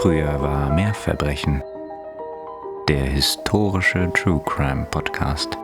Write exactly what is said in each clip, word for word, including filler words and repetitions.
Früher war mehr Verbrechen. Der historische True Crime Podcast.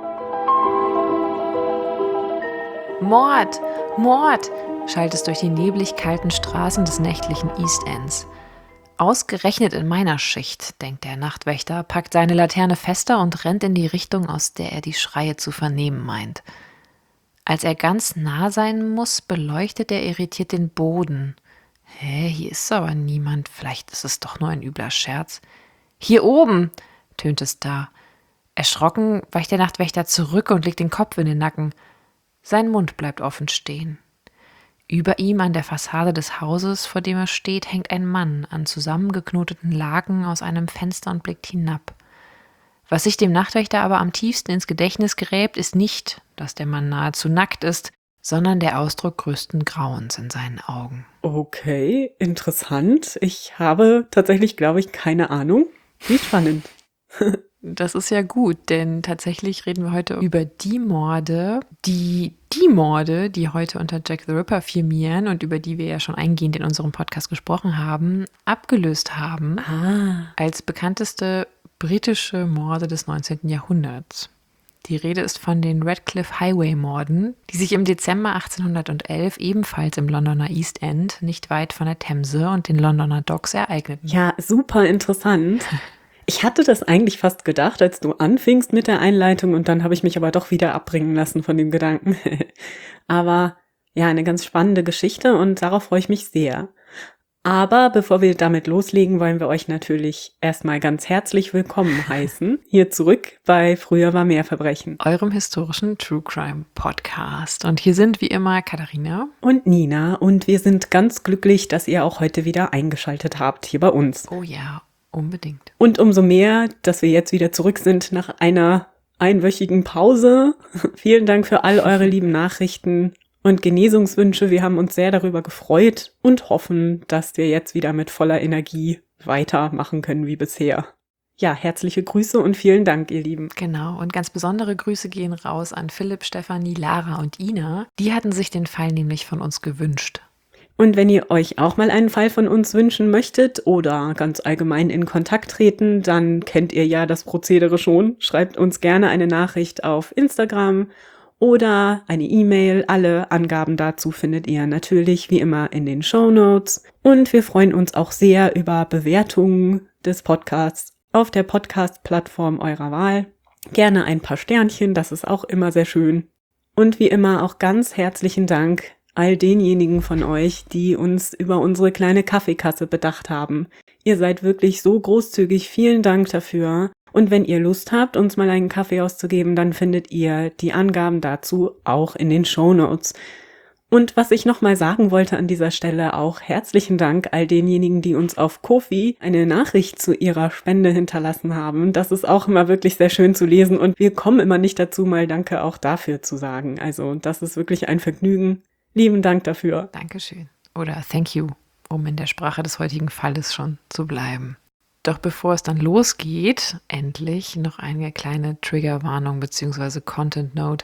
Mord! Mord! Schallt es durch die neblig kalten Straßen des nächtlichen East Ends. Ausgerechnet in meiner Schicht, denkt der Nachtwächter, packt seine Laterne fester und rennt in die Richtung, aus der er die Schreie zu vernehmen meint. Als er ganz nah sein muss, beleuchtet er irritiert den Boden. Hä, hier ist aber niemand, vielleicht ist es doch nur ein übler Scherz. Hier oben, tönt es da. Erschrocken weicht der Nachtwächter zurück und legt den Kopf in den Nacken. Sein Mund bleibt offen stehen. Über ihm an der Fassade des Hauses, vor dem er steht, hängt ein Mann an zusammengeknoteten Laken aus einem Fenster und blickt hinab. Was sich dem Nachtwächter aber am tiefsten ins Gedächtnis gräbt, ist nicht, dass der Mann nahezu nackt ist, sondern der Ausdruck größten Grauens in seinen Augen. Okay, interessant. Ich habe tatsächlich, glaube ich, keine Ahnung. Wie spannend. Das ist ja gut, denn tatsächlich reden wir heute über die Morde, die die Morde, die heute unter Jack the Ripper firmieren und über die wir ja schon eingehend in unserem Podcast gesprochen haben, abgelöst haben Ah. als bekannteste britische Morde des neunzehnten Jahrhunderts. Die Rede ist von den Radcliffe Highway-Morden, die sich im Dezember achtzehnhundertelf ebenfalls im Londoner East End, nicht weit von der Themse und den Londoner Docks, ereigneten. Ja, super interessant. Ich hatte das eigentlich fast gedacht, als du anfingst mit der Einleitung, und dann habe ich mich aber doch wieder abbringen lassen von dem Gedanken. Aber ja, eine ganz spannende Geschichte und darauf freue ich mich sehr. Aber bevor wir damit loslegen, wollen wir euch natürlich erstmal ganz herzlich willkommen heißen. Hier zurück bei Früher war mehr Verbrechen. Eurem historischen True Crime Podcast. Und hier sind wie immer Katharina und Nina, und wir sind ganz glücklich, dass ihr auch heute wieder eingeschaltet habt hier bei uns. Oh ja, unbedingt. Und umso mehr, dass wir jetzt wieder zurück sind nach einer einwöchigen Pause. Vielen Dank für all eure lieben Nachrichten und Genesungswünsche. Wir haben uns sehr darüber gefreut und hoffen, dass wir jetzt wieder mit voller Energie weitermachen können wie bisher. Ja, herzliche Grüße und vielen Dank, ihr Lieben. Genau, und ganz besondere Grüße gehen raus an Philipp, Stefanie, Lara und Ina. Die hatten sich den Fall nämlich von uns gewünscht. Und wenn ihr euch auch mal einen Fall von uns wünschen möchtet oder ganz allgemein in Kontakt treten, dann kennt ihr ja das Prozedere schon. Schreibt uns gerne eine Nachricht auf Instagram oder eine E-Mail. Alle Angaben dazu findet ihr natürlich wie immer in den Shownotes. Und wir freuen uns auch sehr über Bewertungen des Podcasts auf der Podcast-Plattform eurer Wahl. Gerne ein paar Sternchen, das ist auch immer sehr schön. Und wie immer auch ganz herzlichen Dank all denjenigen von euch, die uns über unsere kleine Kaffeekasse bedacht haben. Ihr seid wirklich so großzügig, vielen Dank dafür. Und wenn ihr Lust habt, uns mal einen Kaffee auszugeben, dann findet ihr die Angaben dazu auch in den Shownotes. Und was ich nochmal sagen wollte an dieser Stelle, auch herzlichen Dank all denjenigen, die uns auf Ko-fi eine Nachricht zu ihrer Spende hinterlassen haben. Das ist auch immer wirklich sehr schön zu lesen und wir kommen immer nicht dazu, mal Danke auch dafür zu sagen. Also das ist wirklich ein Vergnügen. Lieben Dank dafür. Dankeschön. Oder thank you, um in der Sprache des heutigen Falles schon zu bleiben. Doch bevor es dann losgeht, endlich noch eine kleine Triggerwarnung bzw. Content Note.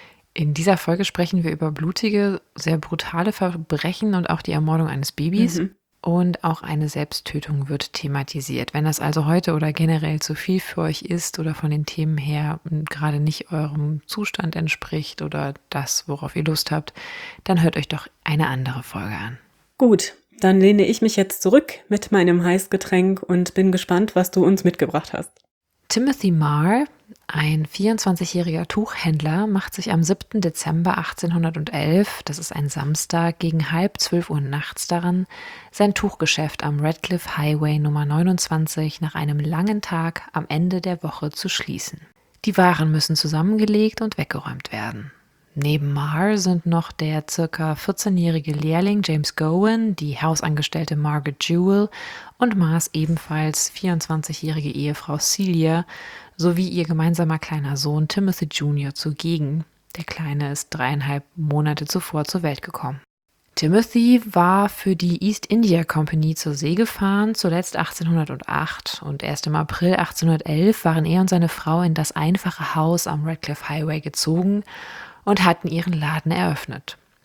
In dieser Folge sprechen wir über blutige, sehr brutale Verbrechen und auch die Ermordung eines Babys. Mhm. Und auch eine Selbsttötung wird thematisiert. Wenn das also heute oder generell zu viel für euch ist oder von den Themen her gerade nicht eurem Zustand entspricht oder das, worauf ihr Lust habt, dann hört euch doch eine andere Folge an. Gut, dann lehne ich mich jetzt zurück mit meinem Heißgetränk und bin gespannt, was du uns mitgebracht hast. Timothy Marr, ein vierundzwanzigjähriger Tuchhändler, macht sich am siebten Dezember achtzehnhundertelf, das ist ein Samstag, gegen halb zwölf Uhr nachts daran, sein Tuchgeschäft am Radcliffe Highway Nummer neunundzwanzig nach einem langen Tag am Ende der Woche zu schließen. Die Waren müssen zusammengelegt und weggeräumt werden. Neben Marr sind noch der circa vierzehnjährige Lehrling James Gowan, die Hausangestellte Margaret Jewell und Marrs ebenfalls vierundzwanzigjährige Ehefrau Celia sowie ihr gemeinsamer kleiner Sohn Timothy Junior zugegen. Der Kleine ist dreieinhalb Monate zuvor zur Welt gekommen. Timothy war für die East India Company zur See gefahren, zuletzt achtzehnhundertacht, und erst im April achtzehnhundertelf waren er und seine Frau in das einfache Haus am Radcliffe Highway gezogen und hatten ihren Laden eröffnet.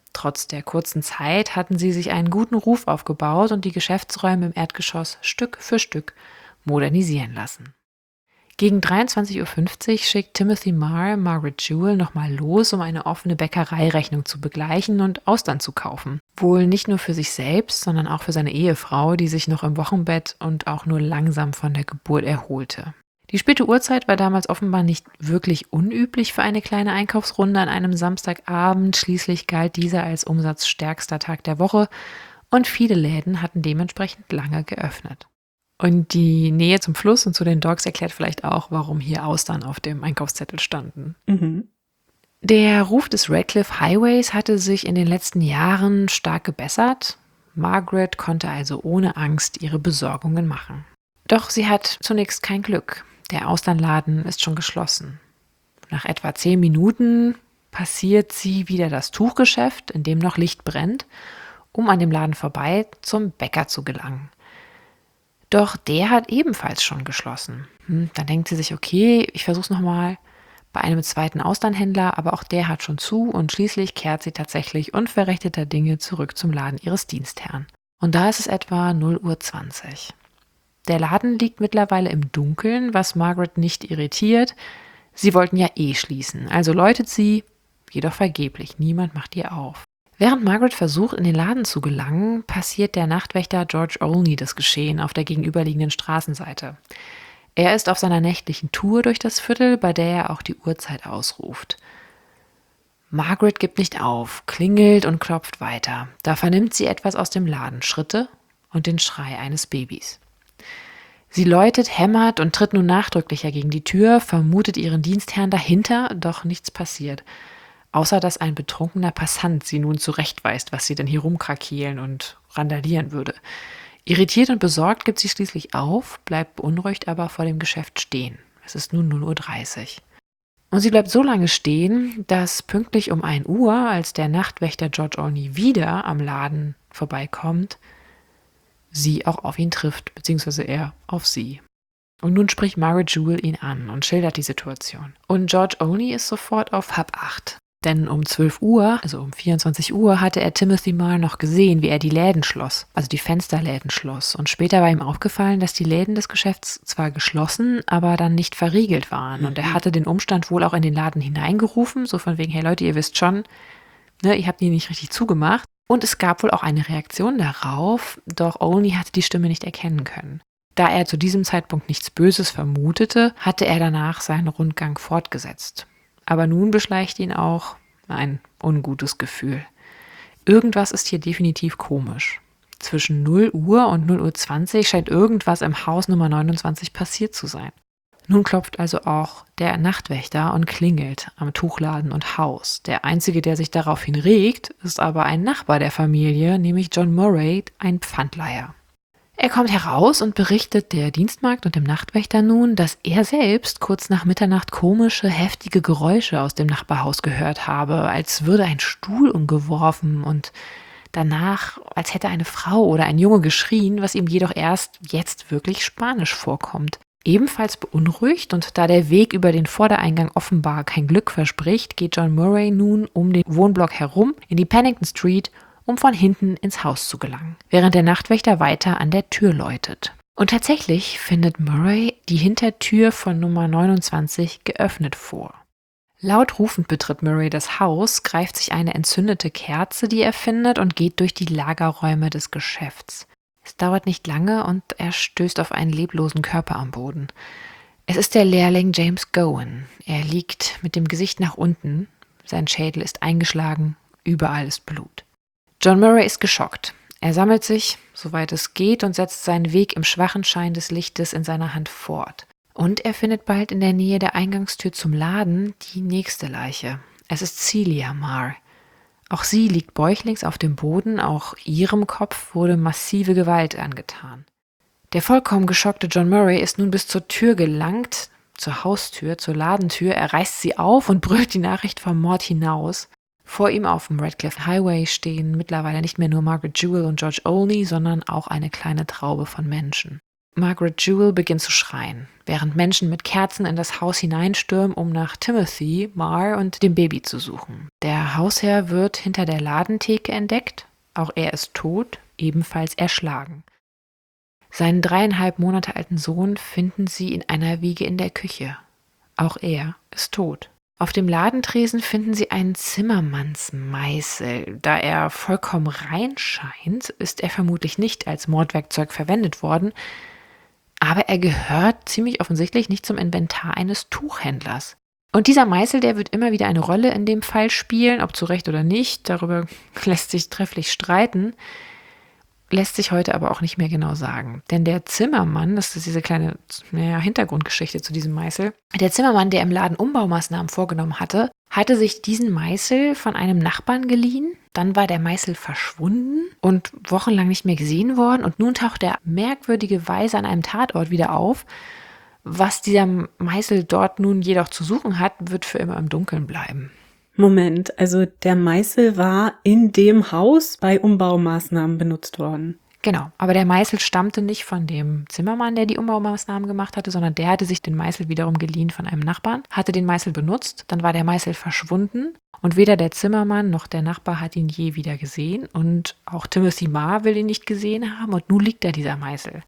Trotz der kurzen Zeit hatten sie sich einen guten Ruf aufgebaut und die Geschäftsräume im Erdgeschoss Stück für Stück modernisieren lassen. Gegen dreiundzwanzig Uhr fünfzig schickt Timothy Marr Margaret Jewell nochmal los, um eine offene Bäckereirechnung zu begleichen und Austern zu kaufen. Wohl nicht nur für sich selbst, sondern auch für seine Ehefrau, die sich noch im Wochenbett und auch nur langsam von der Geburt erholte. Die späte Uhrzeit war damals offenbar nicht wirklich unüblich für eine kleine Einkaufsrunde an einem Samstagabend. Schließlich galt dieser als umsatzstärkster Tag der Woche und viele Läden hatten dementsprechend lange geöffnet. Und die Nähe zum Fluss und zu den Docks erklärt vielleicht auch, warum hier Austern auf dem Einkaufszettel standen. Mhm. Der Ruf des Radcliffe Highways hatte sich in den letzten Jahren stark gebessert. Margaret konnte also ohne Angst ihre Besorgungen machen. Doch sie hat zunächst kein Glück. Der Austernladen ist schon geschlossen. Nach etwa zehn Minuten passiert sie wieder das Tuchgeschäft, in dem noch Licht brennt, um an dem Laden vorbei zum Bäcker zu gelangen. Doch der hat ebenfalls schon geschlossen. Hm, dann denkt sie sich, okay, ich versuche es nochmal bei einem zweiten Austernhändler, aber auch der hat schon zu und schließlich kehrt sie tatsächlich unverrichteter Dinge zurück zum Laden ihres Dienstherrn. Und da ist es etwa null Uhr zwanzig. Der Laden liegt mittlerweile im Dunkeln, was Margaret nicht irritiert. Sie wollten ja eh schließen, also läutet sie, jedoch vergeblich, niemand macht ihr auf. Während Margaret versucht, in den Laden zu gelangen, passiert der Nachtwächter George Olney das Geschehen auf der gegenüberliegenden Straßenseite. Er ist auf seiner nächtlichen Tour durch das Viertel, bei der er auch die Uhrzeit ausruft. Margaret gibt nicht auf, klingelt und klopft weiter. Da vernimmt sie etwas aus dem Laden, Schritte und den Schrei eines Babys. Sie läutet, hämmert und tritt nun nachdrücklicher gegen die Tür, vermutet ihren Dienstherrn dahinter, doch nichts passiert. Außer dass ein betrunkener Passant sie nun zurechtweist, was sie denn hier rumkrakeelen und randalieren würde. Irritiert und besorgt gibt sie schließlich auf, bleibt beunruhigt aber vor dem Geschäft stehen. Es ist nun null Uhr dreißig. Und sie bleibt so lange stehen, dass pünktlich um ein Uhr, als der Nachtwächter George Olney wieder am Laden vorbeikommt, sie auch auf ihn trifft, beziehungsweise er auf sie. Und nun spricht Margaret Jewell ihn an und schildert die Situation. Und George Olney ist sofort auf Hab acht. Denn um zwölf Uhr, also um vierundzwanzig Uhr, hatte er Timothy Marr noch gesehen, wie er die Läden schloss, also die Fensterläden schloss. Und später war ihm aufgefallen, dass die Läden des Geschäfts zwar geschlossen, aber dann nicht verriegelt waren. Und er hatte den Umstand wohl auch in den Laden hineingerufen, so von wegen, hey Leute, ihr wisst schon, ne, ihr habt die nicht richtig zugemacht. Und es gab wohl auch eine Reaktion darauf, doch Olney hatte die Stimme nicht erkennen können. Da er zu diesem Zeitpunkt nichts Böses vermutete, hatte er danach seinen Rundgang fortgesetzt. Aber nun beschleicht ihn auch ein ungutes Gefühl. Irgendwas ist hier definitiv komisch. Zwischen null Uhr und null Uhr zwanzig scheint irgendwas im Haus Nummer neunundzwanzig passiert zu sein. Nun klopft also auch der Nachtwächter und klingelt am Tuchladen und Haus. Der Einzige, der sich daraufhin regt, ist aber ein Nachbar der Familie, nämlich John Murray, ein Pfandleiher. Er kommt heraus und berichtet der Dienstmagd und dem Nachtwächter nun, dass er selbst kurz nach Mitternacht komische, heftige Geräusche aus dem Nachbarhaus gehört habe, als würde ein Stuhl umgeworfen und danach, als hätte eine Frau oder ein Junge geschrien, was ihm jedoch erst jetzt wirklich spanisch vorkommt. Ebenfalls beunruhigt und da der Weg über den Vordereingang offenbar kein Glück verspricht, geht John Murray nun um den Wohnblock herum in die Pennington Street, um von hinten ins Haus zu gelangen, während der Nachtwächter weiter an der Tür läutet. Und tatsächlich findet Murray die Hintertür von Nummer neunundzwanzig geöffnet vor. Laut rufend betritt Murray das Haus, greift sich eine entzündete Kerze, die er findet, und geht durch die Lagerräume des Geschäfts. Es dauert nicht lange und er stößt auf einen leblosen Körper am Boden. Es ist der Lehrling James Gowan. Er liegt mit dem Gesicht nach unten, sein Schädel ist eingeschlagen, überall ist Blut. John Murray ist geschockt. Er sammelt sich, soweit es geht, und setzt seinen Weg im schwachen Schein des Lichtes in seiner Hand fort. Und er findet bald in der Nähe der Eingangstür zum Laden die nächste Leiche. Es ist Celia Marr. Auch sie liegt bäuchlings auf dem Boden, auch ihrem Kopf wurde massive Gewalt angetan. Der vollkommen geschockte John Murray ist nun bis zur Tür gelangt, zur Haustür, zur Ladentür. Er reißt sie auf und brüllt die Nachricht vom Mord hinaus. Vor ihm auf dem Radcliffe Highway stehen mittlerweile nicht mehr nur Margaret Jewell und George Olney, sondern auch eine kleine Traube von Menschen. Margaret Jewell beginnt zu schreien, während Menschen mit Kerzen in das Haus hineinstürmen, um nach Timothy, Marr und dem Baby zu suchen. Der Hausherr wird hinter der Ladentheke entdeckt. Auch er ist tot, ebenfalls erschlagen. Seinen dreieinhalb Monate alten Sohn finden sie in einer Wiege in der Küche. Auch er ist tot. Auf dem Ladentresen finden sie einen Zimmermannsmeißel. Da er vollkommen rein scheint, ist er vermutlich nicht als Mordwerkzeug verwendet worden, aber er gehört ziemlich offensichtlich nicht zum Inventar eines Tuchhändlers. Und dieser Meißel, der wird immer wieder eine Rolle in dem Fall spielen, ob zu Recht oder nicht, darüber lässt sich trefflich streiten, lässt sich heute aber auch nicht mehr genau sagen. Denn der Zimmermann, das ist diese kleine naja, Hintergrundgeschichte zu diesem Meißel, der Zimmermann, der im Laden Umbaumaßnahmen vorgenommen hatte, hatte sich diesen Meißel von einem Nachbarn geliehen. Dann war der Meißel verschwunden und wochenlang nicht mehr gesehen worden. Und nun taucht er merkwürdigerweise an einem Tatort wieder auf. Was dieser Meißel dort nun jedoch zu suchen hat, wird für immer im Dunkeln bleiben. Moment, also der Meißel war in dem Haus bei Umbaumaßnahmen benutzt worden. Genau, aber der Meißel stammte nicht von dem Zimmermann, der die Umbaumaßnahmen gemacht hatte, sondern der hatte sich den Meißel wiederum geliehen von einem Nachbarn, hatte den Meißel benutzt, dann war der Meißel verschwunden und weder der Zimmermann noch der Nachbar hat ihn je wieder gesehen und auch Timothy Marr will ihn nicht gesehen haben und nun liegt da dieser Meißel.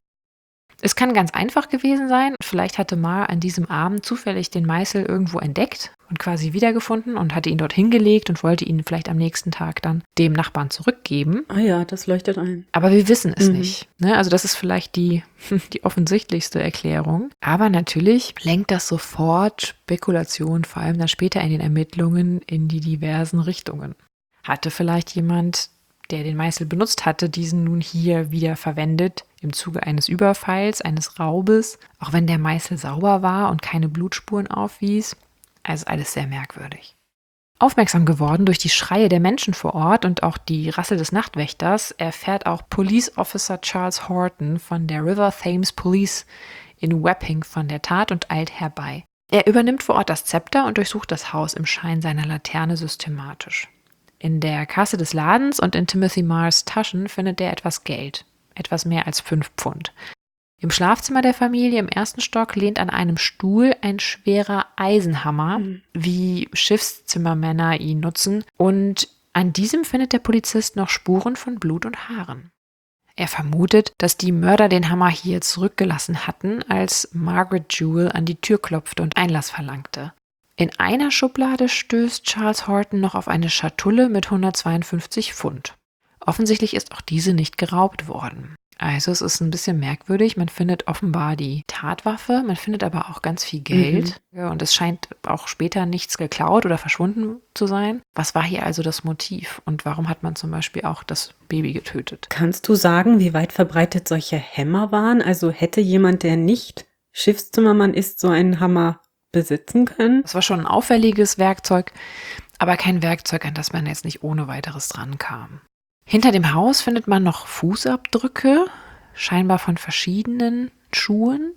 Es kann ganz einfach gewesen sein, vielleicht hatte Marr an diesem Abend zufällig den Meißel irgendwo entdeckt und quasi wiedergefunden und hatte ihn dort hingelegt und wollte ihn vielleicht am nächsten Tag dann dem Nachbarn zurückgeben. Ah ja, das leuchtet ein. Aber wir wissen es Mhm. nicht. Ne? Also das ist vielleicht die, die offensichtlichste Erklärung. Aber natürlich lenkt das sofort Spekulation, vor allem dann später in den Ermittlungen, in die diversen Richtungen. Hatte vielleicht jemand, der den Meißel benutzt hatte, diesen nun hier wieder verwendet im Zuge eines Überfalls, eines Raubes, auch wenn der Meißel sauber war und keine Blutspuren aufwies. Also alles sehr merkwürdig. Aufmerksam geworden durch die Schreie der Menschen vor Ort und auch die Rassel des Nachtwächters erfährt auch Police Officer Charles Horton von der River Thames Police in Wapping von der Tat und eilt herbei. Er übernimmt vor Ort das Zepter und durchsucht das Haus im Schein seiner Laterne systematisch. In der Kasse des Ladens und in Timothy Marrs Taschen findet er etwas Geld, etwas mehr als fünf Pfund. Im Schlafzimmer der Familie im ersten Stock lehnt an einem Stuhl ein schwerer Eisenhammer, mhm. wie Schiffszimmermänner ihn nutzen, und an diesem findet der Polizist noch Spuren von Blut und Haaren. Er vermutet, dass die Mörder den Hammer hier zurückgelassen hatten, als Margaret Jewell an die Tür klopfte und Einlass verlangte. In einer Schublade stößt Charles Horton noch auf eine Schatulle mit hundertzweiundfünfzig Pfund. Offensichtlich ist auch diese nicht geraubt worden. Also es ist ein bisschen merkwürdig. Man findet offenbar die Tatwaffe, man findet aber auch ganz viel Geld. Mhm. Und es scheint auch später nichts geklaut oder verschwunden zu sein. Was war hier also das Motiv? Und warum hat man zum Beispiel auch das Baby getötet? Kannst du sagen, wie weit verbreitet solche Hämmer waren? Also hätte jemand, der nicht Schiffszimmermann ist, so einen Hammer besitzen können? Das war schon ein auffälliges Werkzeug, aber kein Werkzeug, an das man jetzt nicht ohne weiteres dran kam. Hinter dem Haus findet man noch Fußabdrücke, scheinbar von verschiedenen Schuhen.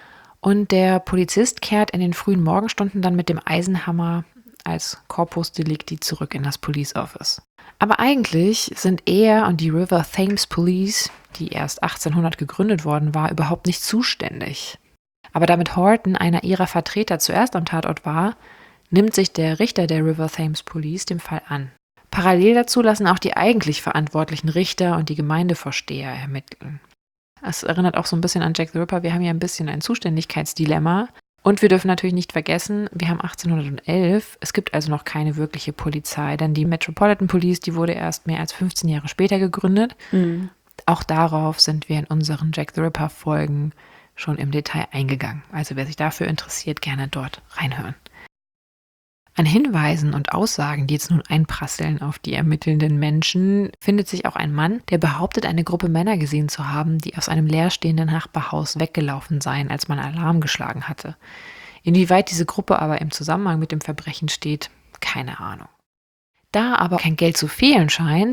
Und der Polizist kehrt in den frühen Morgenstunden dann mit dem Eisenhammer als Corpus Delicti zurück in das Police Office. Aber eigentlich sind er und die River Thames Police, die erst achtzehnhundert gegründet worden war, überhaupt nicht zuständig. Aber damit Horton einer ihrer Vertreter zuerst am Tatort war, nimmt sich der Richter der River Thames Police dem Fall an. Parallel dazu lassen auch die eigentlich verantwortlichen Richter und die Gemeindevorsteher ermitteln. Es erinnert auch so ein bisschen an Jack the Ripper. Wir haben ja ein bisschen ein Zuständigkeitsdilemma. Und wir dürfen natürlich nicht vergessen, wir haben achtzehnhundertelf. Es gibt also noch keine wirkliche Polizei, denn die Metropolitan Police, die wurde erst mehr als fünfzehn Jahre später gegründet. Mhm. Auch darauf sind wir in unseren Jack the Ripper-Folgen schon im Detail eingegangen. Also wer sich dafür interessiert, gerne dort reinhören. An Hinweisen und Aussagen, die jetzt nun einprasseln auf die ermittelnden Menschen, findet sich auch ein Mann, der behauptet, eine Gruppe Männer gesehen zu haben, die aus einem leerstehenden Nachbarhaus weggelaufen seien, als man Alarm geschlagen hatte. Inwieweit diese Gruppe aber im Zusammenhang mit dem Verbrechen steht, keine Ahnung. Da aber kein Geld zu fehlen scheint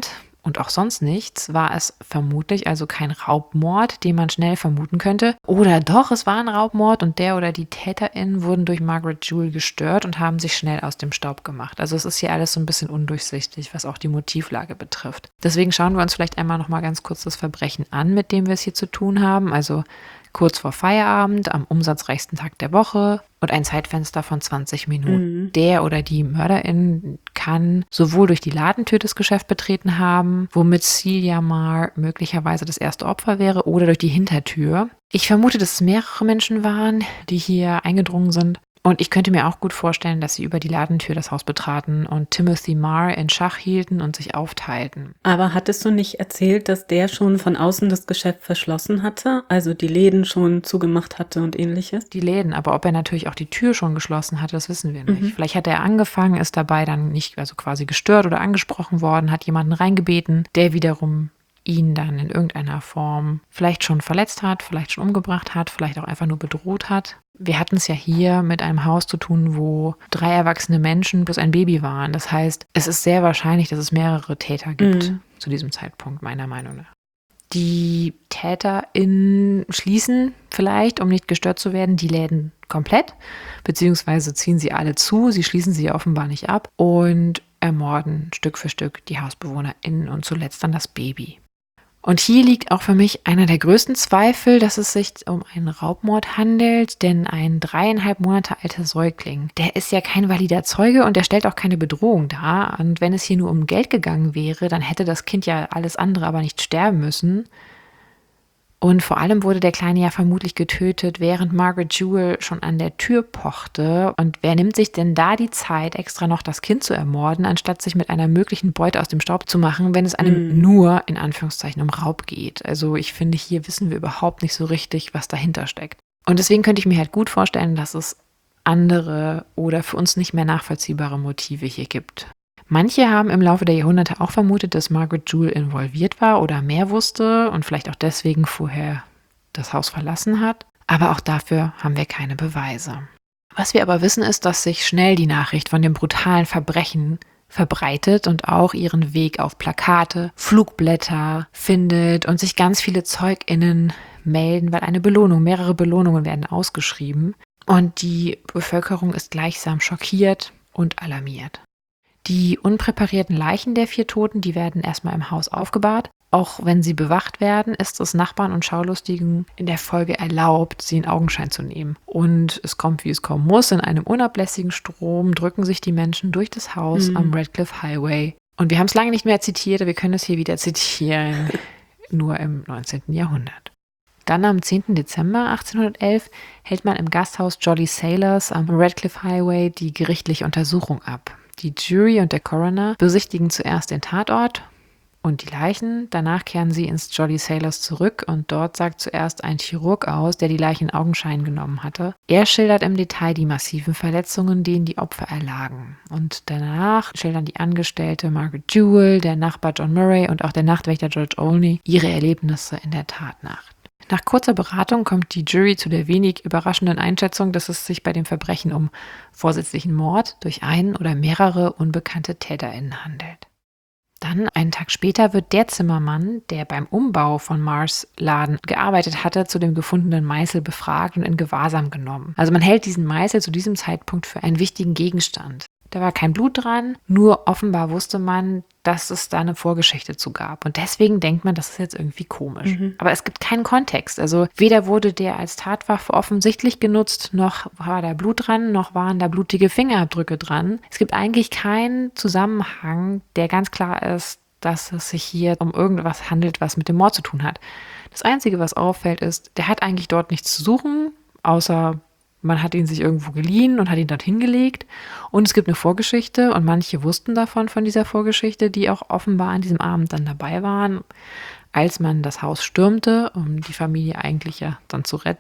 und auch sonst nichts, war es vermutlich also kein Raubmord, den man schnell vermuten könnte. Oder doch, es war ein Raubmord und der oder die TäterInnen wurden durch Margaret Jewell gestört und haben sich schnell aus dem Staub gemacht. Also es ist hier alles so ein bisschen undurchsichtig, was auch die Motivlage betrifft. Deswegen schauen wir uns vielleicht einmal noch mal ganz kurz das Verbrechen an, mit dem wir es hier zu tun haben. Also kurz vor Feierabend, am umsatzreichsten Tag der Woche und ein Zeitfenster von zwanzig Minuten. Mhm. Der oder die Mörderin kann sowohl durch die Ladentür das Geschäft betreten haben, womit Celia Marr möglicherweise das erste Opfer wäre, oder durch die Hintertür. Ich vermute, dass es mehrere Menschen waren, die hier eingedrungen sind. Und ich könnte mir auch gut vorstellen, dass sie über die Ladentür das Haus betraten und Timothy Marr in Schach hielten und sich aufteilten. Aber hattest du nicht erzählt, dass der schon von außen das Geschäft verschlossen hatte? Also die Läden schon zugemacht hatte und ähnliches? Die Läden, aber ob er natürlich auch die Tür schon geschlossen hatte, das wissen wir nicht. Mhm. Vielleicht hat er angefangen, ist dabei dann nicht, also quasi gestört oder angesprochen worden, hat jemanden reingebeten, der wiederum ihn dann in irgendeiner Form vielleicht schon verletzt hat, vielleicht schon umgebracht hat, vielleicht auch einfach nur bedroht hat. Wir hatten es ja hier mit einem Haus zu tun, wo drei erwachsene Menschen plus ein Baby waren. Das heißt, es ist sehr wahrscheinlich, dass es mehrere Täter gibt mhm. zu diesem Zeitpunkt, meiner Meinung nach. Die TäterInnen schließen vielleicht, um nicht gestört zu werden, die Läden komplett, beziehungsweise ziehen sie alle zu, sie schließen sie offenbar nicht ab und ermorden Stück für Stück die HausbewohnerInnen und zuletzt dann das Baby. Und hier liegt auch für mich einer der größten Zweifel, dass es sich um einen Raubmord handelt, denn ein dreieinhalb Monate alter Säugling, der ist ja kein valider Zeuge und der stellt auch keine Bedrohung dar. Und wenn es hier nur um Geld gegangen wäre, dann hätte das Kind ja alles andere aber nicht sterben müssen. Und vor allem wurde der Kleine ja vermutlich getötet, während Margaret Jewell schon an der Tür pochte. Und wer nimmt sich denn da die Zeit, extra noch das Kind zu ermorden, anstatt sich mit einer möglichen Beute aus dem Staub zu machen, wenn es einem mm. nur, in Anführungszeichen, um Raub geht? Also ich finde, hier wissen wir überhaupt nicht so richtig, was dahinter steckt. Und deswegen könnte ich mir halt gut vorstellen, dass es andere oder für uns nicht mehr nachvollziehbare Motive hier gibt. Manche haben im Laufe der Jahrhunderte auch vermutet, dass Margaret Jewell involviert war oder mehr wusste und vielleicht auch deswegen vorher das Haus verlassen hat. Aber auch dafür haben wir keine Beweise. Was wir aber wissen, ist, dass sich schnell die Nachricht von dem brutalen Verbrechen verbreitet und auch ihren Weg auf Plakate, Flugblätter findet und sich ganz viele ZeugInnen melden, weil eine Belohnung, mehrere Belohnungen werden ausgeschrieben. Und die Bevölkerung ist gleichsam schockiert und alarmiert. Die unpräparierten Leichen der vier Toten, die werden erstmal im Haus aufgebahrt. Auch wenn sie bewacht werden, ist es Nachbarn und Schaulustigen in der Folge erlaubt, sie in Augenschein zu nehmen. Und es kommt, wie es kommen muss. In einem unablässigen Strom drücken sich die Menschen durch das Haus mhm. am Radcliffe Highway. Und wir haben es lange nicht mehr zitiert, wir können es hier wieder zitieren, nur im neunzehnten Jahrhundert. Dann am zehnten Dezember achtzehnhundertelf hält man im Gasthaus Jolly Sailors am Radcliffe Highway die gerichtliche Untersuchung ab. Die Jury und der Coroner besichtigen zuerst den Tatort und die Leichen. Danach kehren sie ins Jolly Sailors zurück und dort sagt zuerst ein Chirurg aus, der die Leichen in Augenschein genommen hatte. Er schildert im Detail die massiven Verletzungen, denen die Opfer erlagen. Und danach schildern die Angestellte Margaret Jewell, der Nachbar John Murray und auch der Nachtwächter George Olney ihre Erlebnisse in der Tatnacht. Nach kurzer Beratung kommt die Jury zu der wenig überraschenden Einschätzung, dass es sich bei dem Verbrechen um vorsätzlichen Mord durch einen oder mehrere unbekannte TäterInnen handelt. Dann, einen Tag später, wird der Zimmermann, der beim Umbau von Marrs Laden gearbeitet hatte, zu dem gefundenen Meißel befragt und in Gewahrsam genommen. Also man hält diesen Meißel zu diesem Zeitpunkt für einen wichtigen Gegenstand. Da war kein Blut dran, nur offenbar wusste man, dass es da eine Vorgeschichte zu gab. Und deswegen denkt man, das ist jetzt irgendwie komisch. Mhm. Aber es gibt keinen Kontext. Also weder wurde der als Tatwaffe offensichtlich genutzt, noch war da Blut dran, noch waren da blutige Fingerabdrücke dran. Es gibt eigentlich keinen Zusammenhang, der ganz klar ist, dass es sich hier um irgendwas handelt, was mit dem Mord zu tun hat. Das Einzige, was auffällt, ist, der hat eigentlich dort nichts zu suchen, außer man hat ihn sich irgendwo geliehen und hat ihn dorthin gelegt. Und es gibt eine Vorgeschichte und manche wussten davon, von dieser Vorgeschichte, die auch offenbar an diesem Abend dann dabei waren, als man das Haus stürmte, um die Familie eigentlich ja dann zu retten.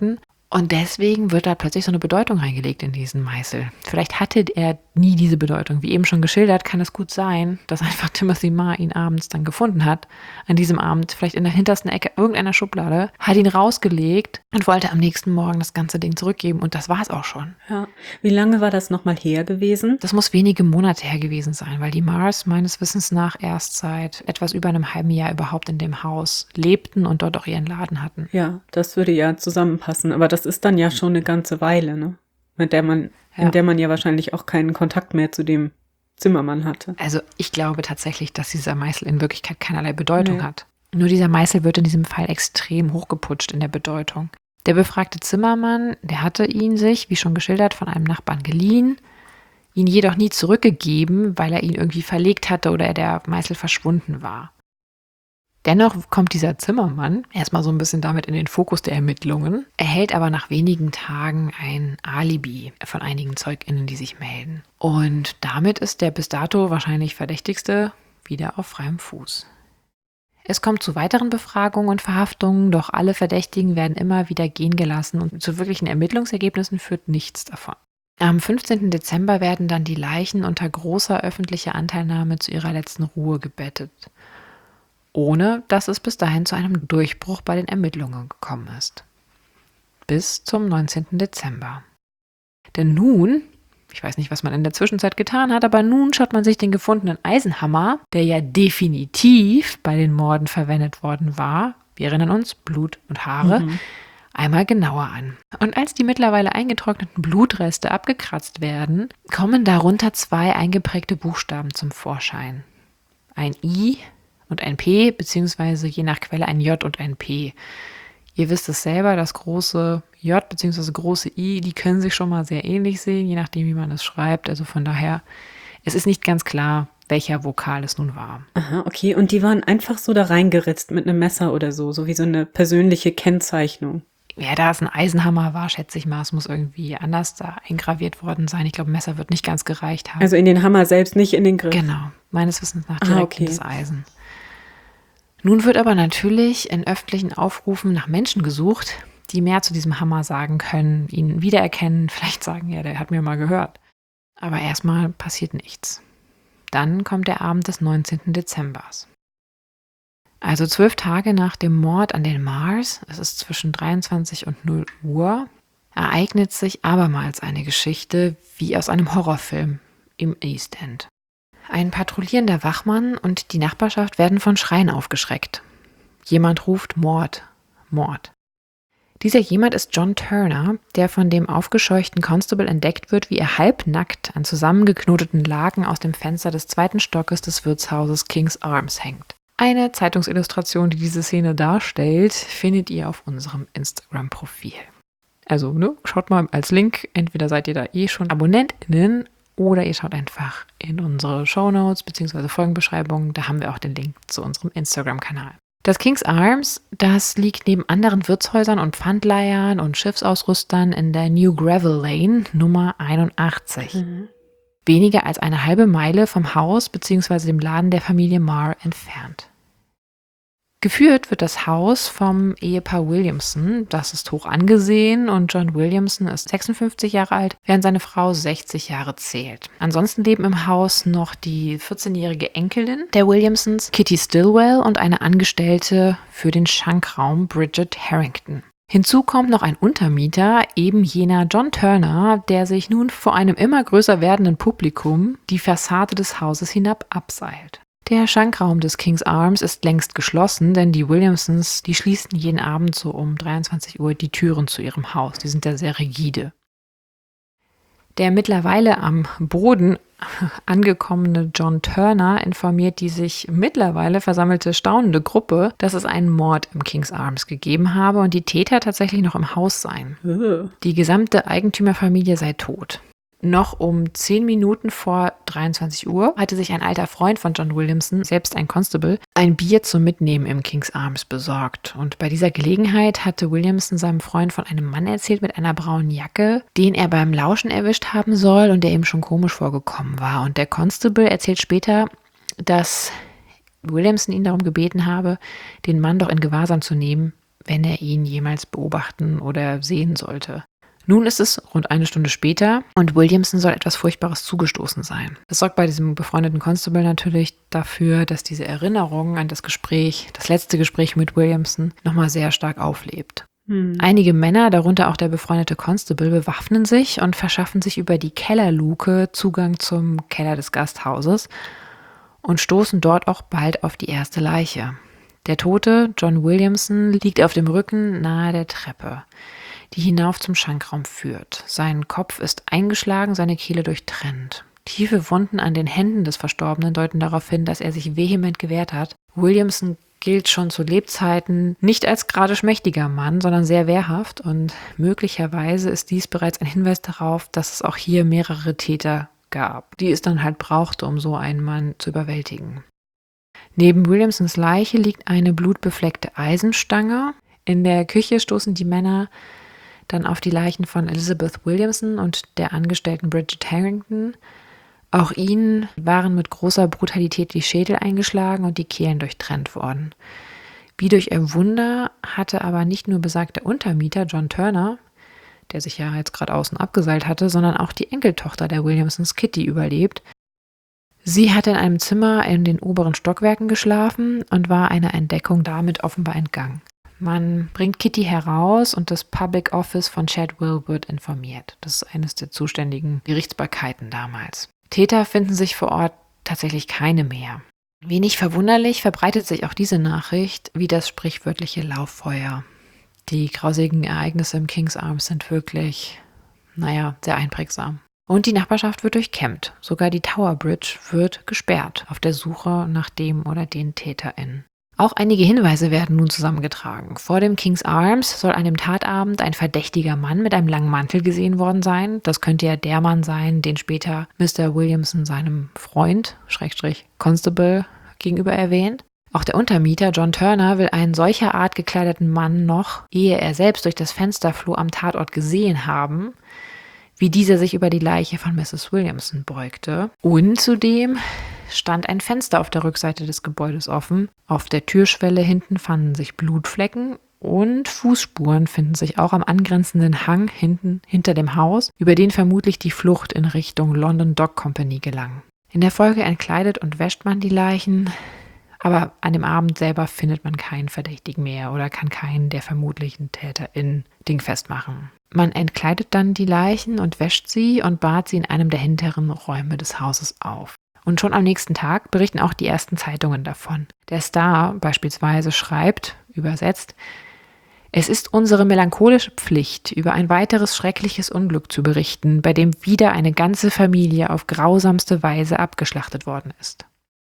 Und deswegen wird da plötzlich so eine Bedeutung reingelegt in diesen Meißel. Vielleicht hatte er nie diese Bedeutung. Wie eben schon geschildert, kann es gut sein, dass einfach Timothy Marr ihn abends dann gefunden hat. An diesem Abend, vielleicht in der hintersten Ecke irgendeiner Schublade, hat ihn rausgelegt und wollte am nächsten Morgen das ganze Ding zurückgeben. Und das war es auch schon. Ja. Wie lange war das nochmal her gewesen? Das muss wenige Monate her gewesen sein, weil die Marrs meines Wissens nach erst seit etwas über einem halben Jahr überhaupt in dem Haus lebten und dort auch ihren Laden hatten. Ja, das würde ja zusammenpassen. Aber das ist dann ja schon eine ganze Weile, ne? Mit der man, Ja. in der man ja wahrscheinlich auch keinen Kontakt mehr zu dem Zimmermann hatte. Also ich glaube tatsächlich, dass dieser Meißel in Wirklichkeit keinerlei Bedeutung Nee. hat. Nur dieser Meißel wird in diesem Fall extrem hochgeputscht in der Bedeutung. Der befragte Zimmermann, der hatte ihn sich, wie schon geschildert, von einem Nachbarn geliehen, ihn jedoch nie zurückgegeben, weil er ihn irgendwie verlegt hatte oder der Meißel verschwunden war. Dennoch kommt dieser Zimmermann erstmal so ein bisschen damit in den Fokus der Ermittlungen, erhält aber nach wenigen Tagen ein Alibi von einigen ZeugInnen, die sich melden. Und damit ist der bis dato wahrscheinlich Verdächtigste wieder auf freiem Fuß. Es kommt zu weiteren Befragungen und Verhaftungen, doch alle Verdächtigen werden immer wieder gehen gelassen und zu wirklichen Ermittlungsergebnissen führt nichts davon. Am fünfzehnten Dezember werden dann die Leichen unter großer öffentlicher Anteilnahme zu ihrer letzten Ruhe gebettet, ohne dass es bis dahin zu einem Durchbruch bei den Ermittlungen gekommen ist. Bis zum neunzehnten Dezember. Denn nun, ich weiß nicht, was man in der Zwischenzeit getan hat, aber nun schaut man sich den gefundenen Eisenhammer, der ja definitiv bei den Morden verwendet worden war, wir erinnern uns, Blut und Haare, Mhm. einmal genauer an. Und als die mittlerweile eingetrockneten Blutreste abgekratzt werden, kommen darunter zwei eingeprägte Buchstaben zum Vorschein. Ein I und ein P, beziehungsweise je nach Quelle ein J und ein P. Ihr wisst es selber, das große J bzw. große I, die können sich schon mal sehr ähnlich sehen, je nachdem, wie man es schreibt. Also von daher, es ist nicht ganz klar, welcher Vokal es nun war. Aha, okay. Und die waren einfach so da reingeritzt mit einem Messer oder so, so wie so eine persönliche Kennzeichnung. Ja, da es ein Eisenhammer war, schätze ich mal, es muss irgendwie anders da eingraviert worden sein. Ich glaube, Messer wird nicht ganz gereicht haben. Also in den Hammer selbst, nicht in den Griff. Genau, meines Wissens nach Ah, direkt okay. in das Eisen. Nun wird aber natürlich in öffentlichen Aufrufen nach Menschen gesucht, die mehr zu diesem Hammer sagen können, ihn wiedererkennen, vielleicht sagen, ja, der hat mir mal gehört. Aber erstmal passiert nichts. Dann kommt der Abend des neunzehnten Dezembers. Also zwölf Tage nach dem Mord an den Marrs, es ist zwischen dreiundzwanzig und null Uhr, ereignet sich abermals eine Geschichte wie aus einem Horrorfilm im East End. Ein patrouillierender Wachmann und die Nachbarschaft werden von Schreien aufgeschreckt. Jemand ruft Mord, Mord. Dieser jemand ist John Turner, der von dem aufgescheuchten Constable entdeckt wird, wie er halbnackt an zusammengeknoteten Laken aus dem Fenster des zweiten Stockes des Wirtshauses King's Arms hängt. Eine Zeitungsillustration, die diese Szene darstellt, findet ihr auf unserem Instagram-Profil. Also, ne, schaut mal als Link, entweder seid ihr da eh schon AbonnentInnen oder ihr schaut einfach in unsere Shownotes bzw. Folgenbeschreibungen, da haben wir auch den Link zu unserem Instagram-Kanal. Das King's Arms, das liegt neben anderen Wirtshäusern und Pfandleihern und Schiffsausrüstern in der New Gravel Lane Nummer einundachtzig. Mhm. Weniger als eine halbe Meile vom Haus bzw. dem Laden der Familie Marr entfernt. Geführt wird das Haus vom Ehepaar Williamson, das ist hoch angesehen, und John Williamson ist sechsundfünfzig Jahre alt, während seine Frau sechzig Jahre zählt. Ansonsten leben im Haus noch die vierzehnjährige Enkelin der Williamsons, Kitty Stillwell, und eine Angestellte für den Schankraum, Bridget Harrington. Hinzu kommt noch ein Untermieter, eben jener John Turner, der sich nun vor einem immer größer werdenden Publikum die Fassade des Hauses hinab abseilt. Der Schankraum des King's Arms ist längst geschlossen, denn die Williamsons, die schließen jeden Abend so um dreiundzwanzig Uhr die Türen zu ihrem Haus. Die sind da sehr rigide. Der mittlerweile am Boden angekommene John Turner informiert die sich mittlerweile versammelte staunende Gruppe, dass es einen Mord im King's Arms gegeben habe und die Täter tatsächlich noch im Haus seien. Oh. Die gesamte Eigentümerfamilie sei tot. Noch um zehn Minuten vor dreiundzwanzig Uhr hatte sich ein alter Freund von John Williamson, selbst ein Constable, ein Bier zum Mitnehmen im King's Arms besorgt. Und bei dieser Gelegenheit hatte Williamson seinem Freund von einem Mann erzählt mit einer braunen Jacke, den er beim Lauschen erwischt haben soll und der ihm schon komisch vorgekommen war. Und der Constable erzählt später, dass Williamson ihn darum gebeten habe, den Mann doch in Gewahrsam zu nehmen, wenn er ihn jemals beobachten oder sehen sollte. Nun ist es rund eine Stunde später und Williamson soll etwas Furchtbares zugestoßen sein. Das sorgt bei diesem befreundeten Constable natürlich dafür, dass diese Erinnerung an das Gespräch, das letzte Gespräch mit Williamson, nochmal sehr stark auflebt. Hm. Einige Männer, darunter auch der befreundete Constable, bewaffnen sich und verschaffen sich über die Kellerluke Zugang zum Keller des Gasthauses und stoßen dort auch bald auf die erste Leiche. Der Tote, John Williamson, liegt auf dem Rücken nahe der Treppe, die hinauf zum Schankraum führt. Sein Kopf ist eingeschlagen, seine Kehle durchtrennt. Tiefe Wunden an den Händen des Verstorbenen deuten darauf hin, dass er sich vehement gewehrt hat. Williamson gilt schon zu Lebzeiten nicht als gerade schmächtiger Mann, sondern sehr wehrhaft und möglicherweise ist dies bereits ein Hinweis darauf, dass es auch hier mehrere Täter gab, die es dann halt brauchte, um so einen Mann zu überwältigen. Neben Williamsons Leiche liegt eine blutbefleckte Eisenstange. In der Küche stoßen die Männer dann auf die Leichen von Elizabeth Williamson und der Angestellten Bridget Harrington. Auch ihnen waren mit großer Brutalität die Schädel eingeschlagen und die Kehlen durchtrennt worden. Wie durch ein Wunder hatte aber nicht nur besagter Untermieter John Turner, der sich ja jetzt gerade außen abgeseilt hatte, sondern auch die Enkeltochter der Williamsons, Kitty, überlebt. Sie hatte in einem Zimmer in den oberen Stockwerken geschlafen und war einer Entdeckung damit offenbar entgangen. Man bringt Kitty heraus und das Public Office von Shadwell wird informiert. Das ist eines der zuständigen Gerichtsbarkeiten damals. Täter finden sich vor Ort tatsächlich keine mehr. Wenig verwunderlich verbreitet sich auch diese Nachricht wie das sprichwörtliche Lauffeuer. Die grausigen Ereignisse im King's Arms sind wirklich, naja, sehr einprägsam. Und die Nachbarschaft wird durchkämmt. Sogar die Tower Bridge wird gesperrt auf der Suche nach dem oder den TäterInnen. Auch einige Hinweise werden nun zusammengetragen. Vor dem King's Arms soll an dem Tatabend ein verdächtiger Mann mit einem langen Mantel gesehen worden sein. Das könnte ja der Mann sein, den später Mister Williamson seinem Freund, Schrägstrich Constable, gegenüber erwähnt. Auch der Untermieter John Turner will einen solcher Art gekleideten Mann noch, ehe er selbst durch das Fenster floh, am Tatort gesehen haben, wie dieser sich über die Leiche von Misses Williamson beugte. Und zudem stand ein Fenster auf der Rückseite des Gebäudes offen. Auf der Türschwelle hinten fanden sich Blutflecken und Fußspuren finden sich auch am angrenzenden Hang hinten hinter dem Haus, über den vermutlich die Flucht in Richtung London Dock Company gelang. In der Folge entkleidet und wäscht man die Leichen, aber an dem Abend selber findet man keinen Verdächtigen mehr oder kann keinen der vermutlichen TäterInnen dingfest machen. Man entkleidet dann die Leichen und wäscht sie und bahrt sie in einem der hinteren Räume des Hauses auf. Und schon am nächsten Tag berichten auch die ersten Zeitungen davon. Der Star beispielsweise schreibt, übersetzt, es ist unsere melancholische Pflicht, über ein weiteres schreckliches Unglück zu berichten, bei dem wieder eine ganze Familie auf grausamste Weise abgeschlachtet worden ist.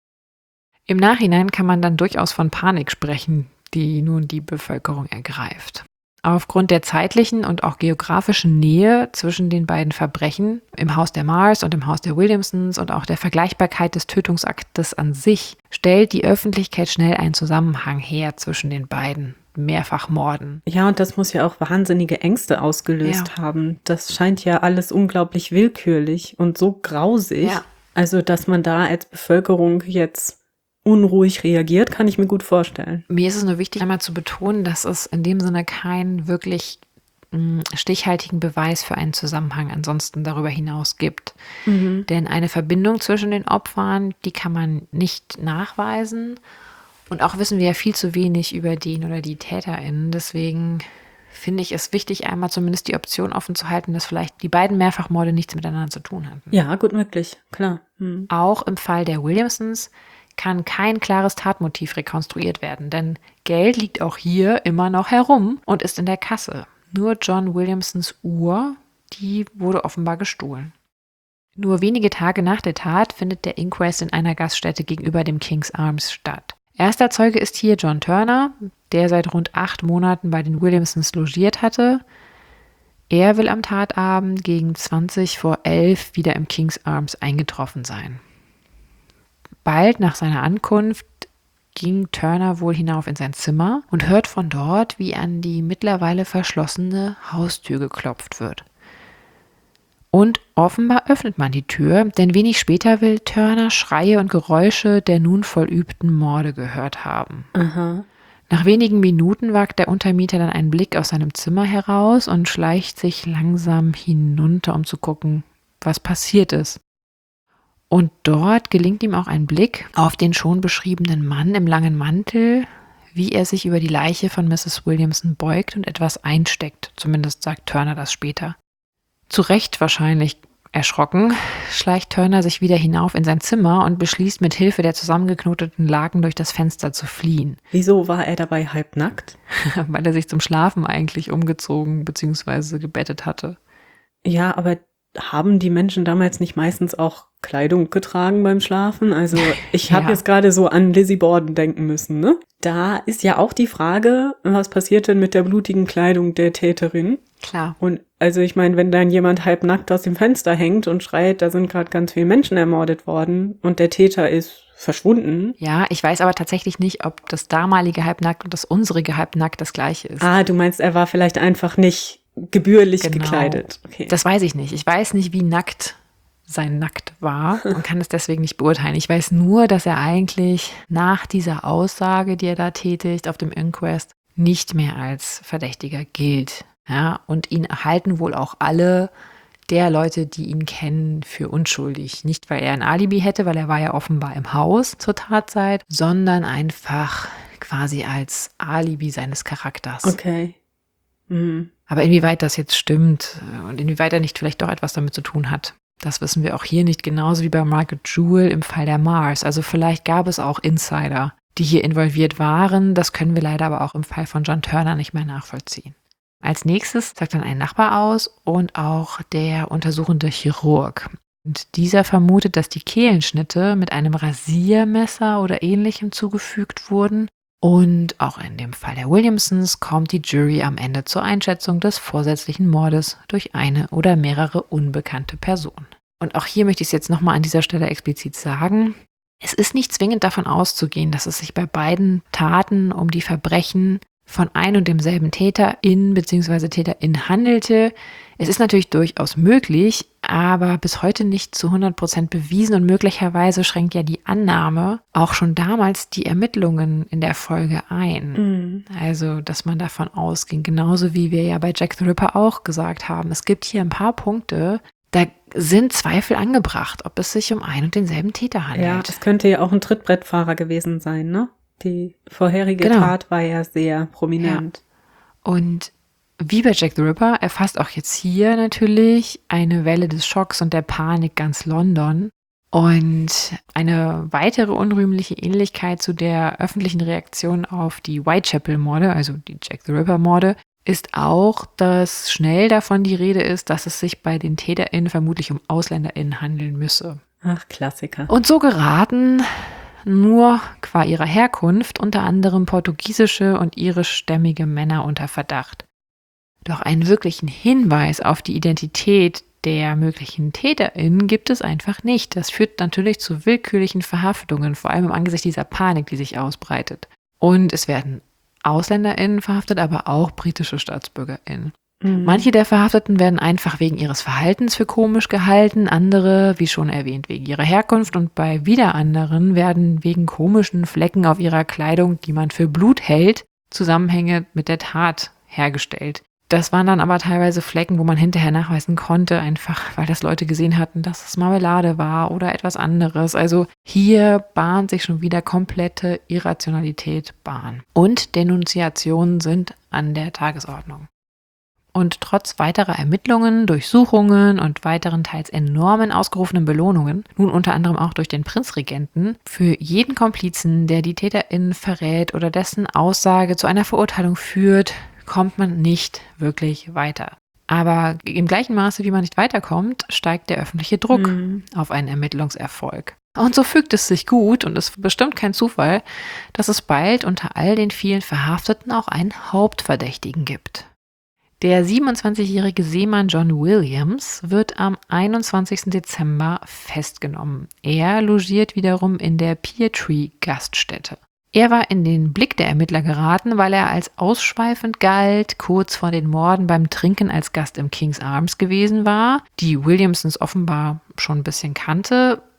Im Nachhinein kann man dann durchaus von Panik sprechen, die nun die Bevölkerung ergreift. Aufgrund der zeitlichen und auch geografischen Nähe zwischen den beiden Verbrechen im Haus der Mars und im Haus der Williamsons und auch der Vergleichbarkeit des Tötungsaktes an sich stellt die Öffentlichkeit schnell einen Zusammenhang her zwischen den beiden Mehrfachmorden. Ja, und das muss ja auch wahnsinnige Ängste ausgelöst ja. haben. Das scheint ja alles unglaublich willkürlich und so grausig. Ja. Also, dass man da als Bevölkerung jetzt unruhig reagiert, kann ich mir gut vorstellen. Mir ist es nur wichtig, einmal zu betonen, dass es in dem Sinne keinen wirklich mh, stichhaltigen Beweis für einen Zusammenhang ansonsten darüber hinaus gibt. Mhm. Denn eine Verbindung zwischen den Opfern, die kann man nicht nachweisen. Und auch wissen wir ja viel zu wenig über den oder die TäterInnen. Deswegen finde ich es wichtig, einmal zumindest die Option offen zu halten, dass vielleicht die beiden Mehrfachmorde nichts miteinander zu tun hatten. Ja, gut möglich, klar. Mhm. Auch im Fall der Williamsons kann kein klares Tatmotiv rekonstruiert werden, denn Geld liegt auch hier immer noch herum und ist in der Kasse. Nur John Williamsons Uhr, die wurde offenbar gestohlen. Nur wenige Tage nach der Tat findet der Inquest in einer Gaststätte gegenüber dem King's Arms statt. Erster Zeuge ist hier John Turner, der seit rund acht Monaten bei den Williamsons logiert hatte. Er will am Tatabend gegen zwanzig vor elf wieder im King's Arms eingetroffen sein. Bald nach seiner Ankunft ging Turner wohl hinauf in sein Zimmer und hört von dort, wie an die mittlerweile verschlossene Haustür geklopft wird. Und offenbar öffnet man die Tür, denn wenig später will Turner Schreie und Geräusche der nun vollübten Morde gehört haben. Aha. Nach wenigen Minuten wagt der Untermieter dann einen Blick aus seinem Zimmer heraus und schleicht sich langsam hinunter, um zu gucken, was passiert ist. Und dort gelingt ihm auch ein Blick auf den schon beschriebenen Mann im langen Mantel, wie er sich über die Leiche von Misses Williamson beugt und etwas einsteckt. Zumindest sagt Turner das später. Zu Recht wahrscheinlich erschrocken, schleicht Turner sich wieder hinauf in sein Zimmer und beschließt, mit Hilfe der zusammengeknoteten Laken durch das Fenster zu fliehen. Wieso war er dabei halbnackt? Weil er sich zum Schlafen eigentlich umgezogen bzw. gebettet hatte. Ja, aber haben die Menschen damals nicht meistens auch Kleidung getragen beim Schlafen? Also ich habe Ja. jetzt gerade so an Lizzie Borden denken müssen, ne? Da ist ja auch die Frage, was passiert denn mit der blutigen Kleidung der Täterin? Klar. Und also ich meine, wenn dann jemand halbnackt aus dem Fenster hängt und schreit, da sind gerade ganz viele Menschen ermordet worden und der Täter ist verschwunden. Ja, ich weiß aber tatsächlich nicht, ob das damalige Halbnackt und das unsere Halbnackt das gleiche ist. Ah, du meinst, er war vielleicht einfach nicht gebührlich Genau. gekleidet. Okay. Das weiß ich nicht. Ich weiß nicht, wie nackt sein Nackt war und kann es deswegen nicht beurteilen. Ich weiß nur, dass er eigentlich nach dieser Aussage, die er da tätigt auf dem Inquest, nicht mehr als Verdächtiger gilt. Ja, und ihn halten wohl auch alle der Leute, die ihn kennen, für unschuldig. Nicht, weil er ein Alibi hätte, weil er war ja offenbar im Haus zur Tatzeit, sondern einfach quasi als Alibi seines Charakters. Okay. Mhm. Aber inwieweit das jetzt stimmt und inwieweit er nicht vielleicht doch etwas damit zu tun hat, das wissen wir auch hier nicht, genauso wie bei Margaret Jewell im Fall der Mars. Also vielleicht gab es auch Insider, die hier involviert waren. Das können wir leider aber auch im Fall von John Turner nicht mehr nachvollziehen. Als nächstes sagt dann ein Nachbar aus und auch der untersuchende Chirurg. Und dieser vermutet, dass die Kehlenschnitte mit einem Rasiermesser oder Ähnlichem zugefügt wurden. Und auch in dem Fall der Williamsons kommt die Jury am Ende zur Einschätzung des vorsätzlichen Mordes durch eine oder mehrere unbekannte Personen. Und auch hier möchte ich es jetzt nochmal an dieser Stelle explizit sagen. Es ist nicht zwingend davon auszugehen, dass es sich bei beiden Taten um die Verbrechen von ein und demselben Täterin bzw. Täterin handelte. Es ist natürlich durchaus möglich, aber bis heute nicht zu hundert Prozent bewiesen und möglicherweise schränkt ja die Annahme auch schon damals die Ermittlungen in der Folge ein. Mhm. Also, dass man davon ausging, genauso wie wir ja bei Jack the Ripper auch gesagt haben, es gibt hier ein paar Punkte, da sind Zweifel angebracht, ob es sich um ein und denselben Täter handelt. Ja, es könnte ja auch ein Trittbrettfahrer gewesen sein, ne? Die vorherige Genau. Tat war ja sehr prominent. Und wie bei Jack the Ripper erfasst auch jetzt hier natürlich eine Welle des Schocks und der Panik ganz London. Und eine weitere unrühmliche Ähnlichkeit zu der öffentlichen Reaktion auf die Whitechapel-Morde, also die Jack the Ripper-Morde, ist auch, dass schnell davon die Rede ist, dass es sich bei den TäterInnen vermutlich um AusländerInnen handeln müsse. Ach, Klassiker. Und so geraten nur qua ihrer Herkunft unter anderem portugiesische und irischstämmige Männer unter Verdacht. Doch einen wirklichen Hinweis auf die Identität der möglichen TäterInnen gibt es einfach nicht. Das führt natürlich zu willkürlichen Verhaftungen, vor allem im Angesicht dieser Panik, die sich ausbreitet. Und es werden AusländerInnen verhaftet, aber auch britische StaatsbürgerInnen. Mhm. Manche der Verhafteten werden einfach wegen ihres Verhaltens für komisch gehalten, andere, wie schon erwähnt, wegen ihrer Herkunft und bei wieder anderen werden wegen komischen Flecken auf ihrer Kleidung, die man für Blut hält, Zusammenhänge mit der Tat hergestellt. Das waren dann aber teilweise Flecken, wo man hinterher nachweisen konnte, einfach weil das Leute gesehen hatten, dass es Marmelade war oder etwas anderes. Also hier bahnt sich schon wieder komplette Irrationalität Bahn. Und Denunziationen sind an der Tagesordnung. Und trotz weiterer Ermittlungen, Durchsuchungen und weiteren teils enormen ausgerufenen Belohnungen, nun unter anderem auch durch den Prinzregenten, für jeden Komplizen, der die TäterInnen verrät oder dessen Aussage zu einer Verurteilung führt, kommt man nicht wirklich weiter. Aber im gleichen Maße, wie man nicht weiterkommt, steigt der öffentliche Druck Mhm. auf einen Ermittlungserfolg. Und so fügt es sich gut, und es ist bestimmt kein Zufall, dass es bald unter all den vielen Verhafteten auch einen Hauptverdächtigen gibt. Der siebenundzwanzigjährige Seemann John Williams wird am einundzwanzigsten Dezember festgenommen. Er logiert wiederum in der Peartree Gaststätte. Er war in den Blick der Ermittler geraten, weil er als ausschweifend galt, kurz vor den Morden beim Trinken als Gast im King's Arms gewesen war, die Williamsons offenbar schon ein bisschen kannte.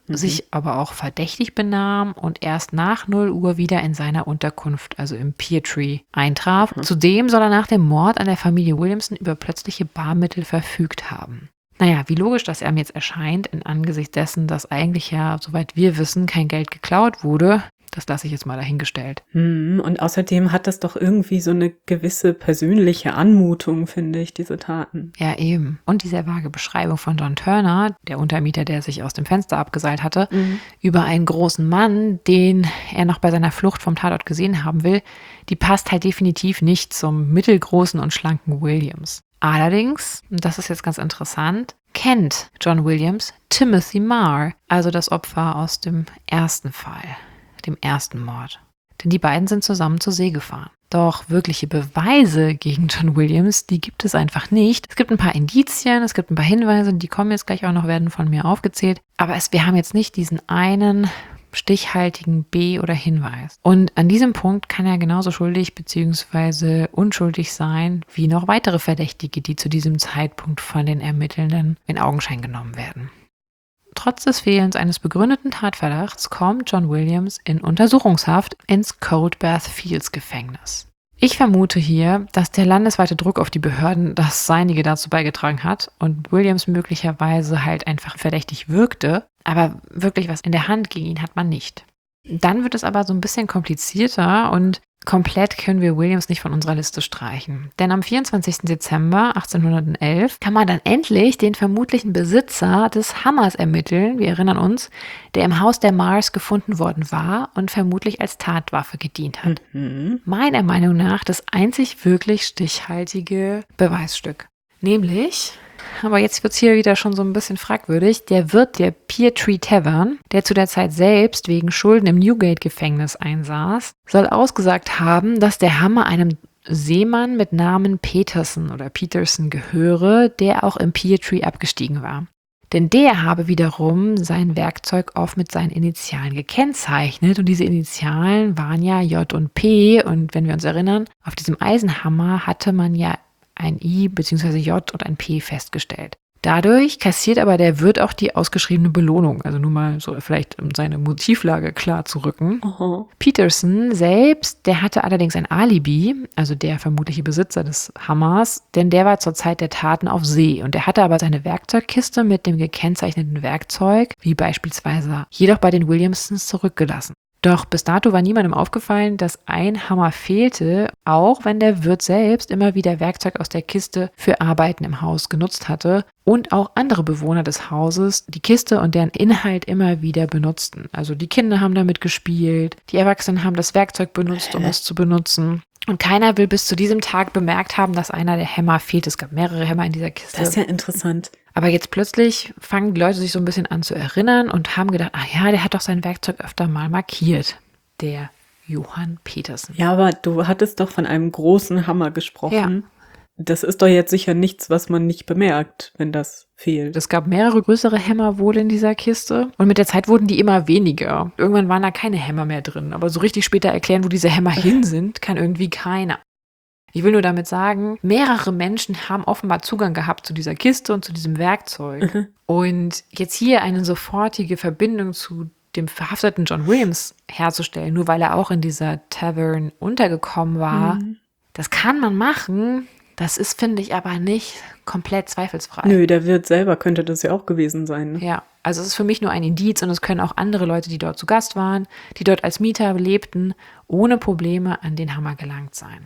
Mhm. sich aber auch verdächtig benahm und erst nach null Uhr wieder in seiner Unterkunft, also im Peartree, eintraf. Mhm. Zudem soll er nach dem Mord an der Familie Williamson über plötzliche Barmittel verfügt haben. Naja, wie logisch das einem jetzt erscheint, in Angesicht dessen, dass eigentlich ja, soweit wir wissen, kein Geld geklaut wurde, das lasse ich jetzt mal dahingestellt. Hm, und außerdem hat das doch irgendwie so eine gewisse persönliche Anmutung, finde ich, diese Taten. Ja, eben. Und die sehr vage Beschreibung von John Turner, der Untermieter, der sich aus dem Fenster abgeseilt hatte, Mhm. über einen großen Mann, den er noch bei seiner Flucht vom Tatort gesehen haben will, die passt halt definitiv nicht zum mittelgroßen und schlanken Williams. Allerdings, und das ist jetzt ganz interessant, kennt John Williams Timothy Marr, also das Opfer aus dem ersten Fall, dem ersten Mord. Denn die beiden sind zusammen zur See gefahren. Doch wirkliche Beweise gegen John Williams, die gibt es einfach nicht. Es gibt ein paar Indizien, es gibt ein paar Hinweise, die kommen jetzt gleich auch noch, werden von mir aufgezählt. Aber es, wir haben jetzt nicht diesen einen stichhaltigen Be- oder Hinweis. Und an diesem Punkt kann er genauso schuldig bzw. unschuldig sein, wie noch weitere Verdächtige, die zu diesem Zeitpunkt von den Ermittelnden in Augenschein genommen werden. Trotz des Fehlens eines begründeten Tatverdachts kommt John Williams in Untersuchungshaft ins Cold Bath Fields Gefängnis. Ich vermute hier, dass der landesweite Druck auf die Behörden das Seinige dazu beigetragen hat und Williams möglicherweise halt einfach verdächtig wirkte, aber wirklich was in der Hand gegen ihn hat man nicht. Dann wird es aber so ein bisschen komplizierter und komplett können wir Williams nicht von unserer Liste streichen. Denn am vierundzwanzigsten Dezember achtzehnhundertelf kann man dann endlich den vermutlichen Besitzer des Hammers ermitteln, wir erinnern uns, der im Haus der Marrs gefunden worden war und vermutlich als Tatwaffe gedient hat. Mhm. Meiner Meinung nach das einzig wirklich stichhaltige Beweisstück. Nämlich, aber jetzt wird es hier wieder schon so ein bisschen fragwürdig, der Wirt der Peartree Tavern, der zu der Zeit selbst wegen Schulden im Newgate-Gefängnis einsaß, soll ausgesagt haben, dass der Hammer einem Seemann mit Namen Peterson oder Peterson gehöre, der auch im Peartree abgestiegen war. Denn der habe wiederum sein Werkzeug oft mit seinen Initialen gekennzeichnet und diese Initialen waren ja J und P und wenn wir uns erinnern, auf diesem Eisenhammer hatte man ja ein I bzw. J und ein P festgestellt. Dadurch kassiert aber der Wirt auch die ausgeschriebene Belohnung, also nur mal so vielleicht um seine Motivlage klar zu rücken. Aha. Peterson selbst, der hatte allerdings ein Alibi, also der vermutliche Besitzer des Hammers, denn der war zur Zeit der Taten auf See und der hatte aber seine Werkzeugkiste mit dem gekennzeichneten Werkzeug, wie beispielsweise jedoch bei den Williamsons, zurückgelassen. Doch bis dato war niemandem aufgefallen, dass ein Hammer fehlte, auch wenn der Wirt selbst immer wieder Werkzeug aus der Kiste für Arbeiten im Haus genutzt hatte und auch andere Bewohner des Hauses die Kiste und deren Inhalt immer wieder benutzten. Also die Kinder haben damit gespielt, die Erwachsenen haben das Werkzeug benutzt, um es zu benutzen. Und keiner will bis zu diesem Tag bemerkt haben, dass einer der Hämmer fehlt. Es gab mehrere Hämmer in dieser Kiste. Das ist ja interessant. Aber jetzt plötzlich fangen die Leute sich so ein bisschen an zu erinnern und haben gedacht, ach ja, der hat doch sein Werkzeug öfter mal markiert. Der Johann Peterson. Ja, aber du hattest doch von einem großen Hammer gesprochen. Ja. Das ist doch jetzt sicher nichts, was man nicht bemerkt, wenn das fehlt. Es gab mehrere größere Hämmer wohl in dieser Kiste. Und mit der Zeit wurden die immer weniger. Irgendwann waren da keine Hämmer mehr drin. Aber so richtig später erklären, wo diese Hämmer hin sind, kann irgendwie keiner. Ich will nur damit sagen, mehrere Menschen haben offenbar Zugang gehabt zu dieser Kiste und zu diesem Werkzeug. Mhm. Und jetzt hier eine sofortige Verbindung zu dem verhafteten John Williams herzustellen, nur weil er auch in dieser Tavern untergekommen war, Mhm. das kann man machen. Das ist, finde ich, aber nicht komplett zweifelsfrei. Nö, der Wirt selber könnte das ja auch gewesen sein. Ne? Ja, also es ist für mich nur ein Indiz und es können auch andere Leute, die dort zu Gast waren, die dort als Mieter lebten, ohne Probleme an den Hammer gelangt sein.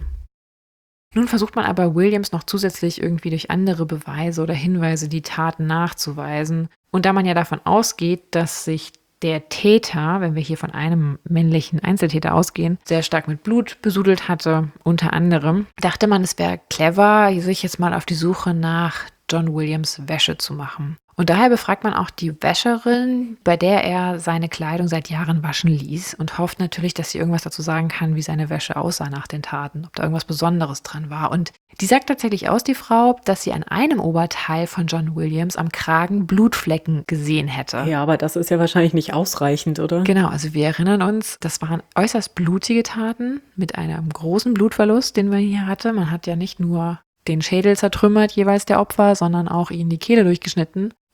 Nun versucht man aber Williams noch zusätzlich irgendwie durch andere Beweise oder Hinweise die Taten nachzuweisen. Und da man ja davon ausgeht, dass sich der Täter, wenn wir hier von einem männlichen Einzeltäter ausgehen, sehr stark mit Blut besudelt hatte, unter anderem, dachte man, es wäre clever, sich jetzt mal auf die Suche nach John Williams Wäsche zu machen. Und daher befragt man auch die Wäscherin, bei der er seine Kleidung seit Jahren waschen ließ und hofft natürlich, dass sie irgendwas dazu sagen kann, wie seine Wäsche aussah nach den Taten, ob da irgendwas Besonderes dran war. Und die sagt tatsächlich aus, die Frau, dass sie an einem Oberteil von John Williams am Kragen Blutflecken gesehen hätte. Ja, aber das ist ja wahrscheinlich nicht ausreichend, oder? Genau, also wir erinnern uns, das waren äußerst blutige Taten mit einem großen Blutverlust, den man hier hatte. Man hat ja nicht nur den Schädel zertrümmert, jeweils der Opfer, sondern auch ihnen die Kehle durchgeschnitten.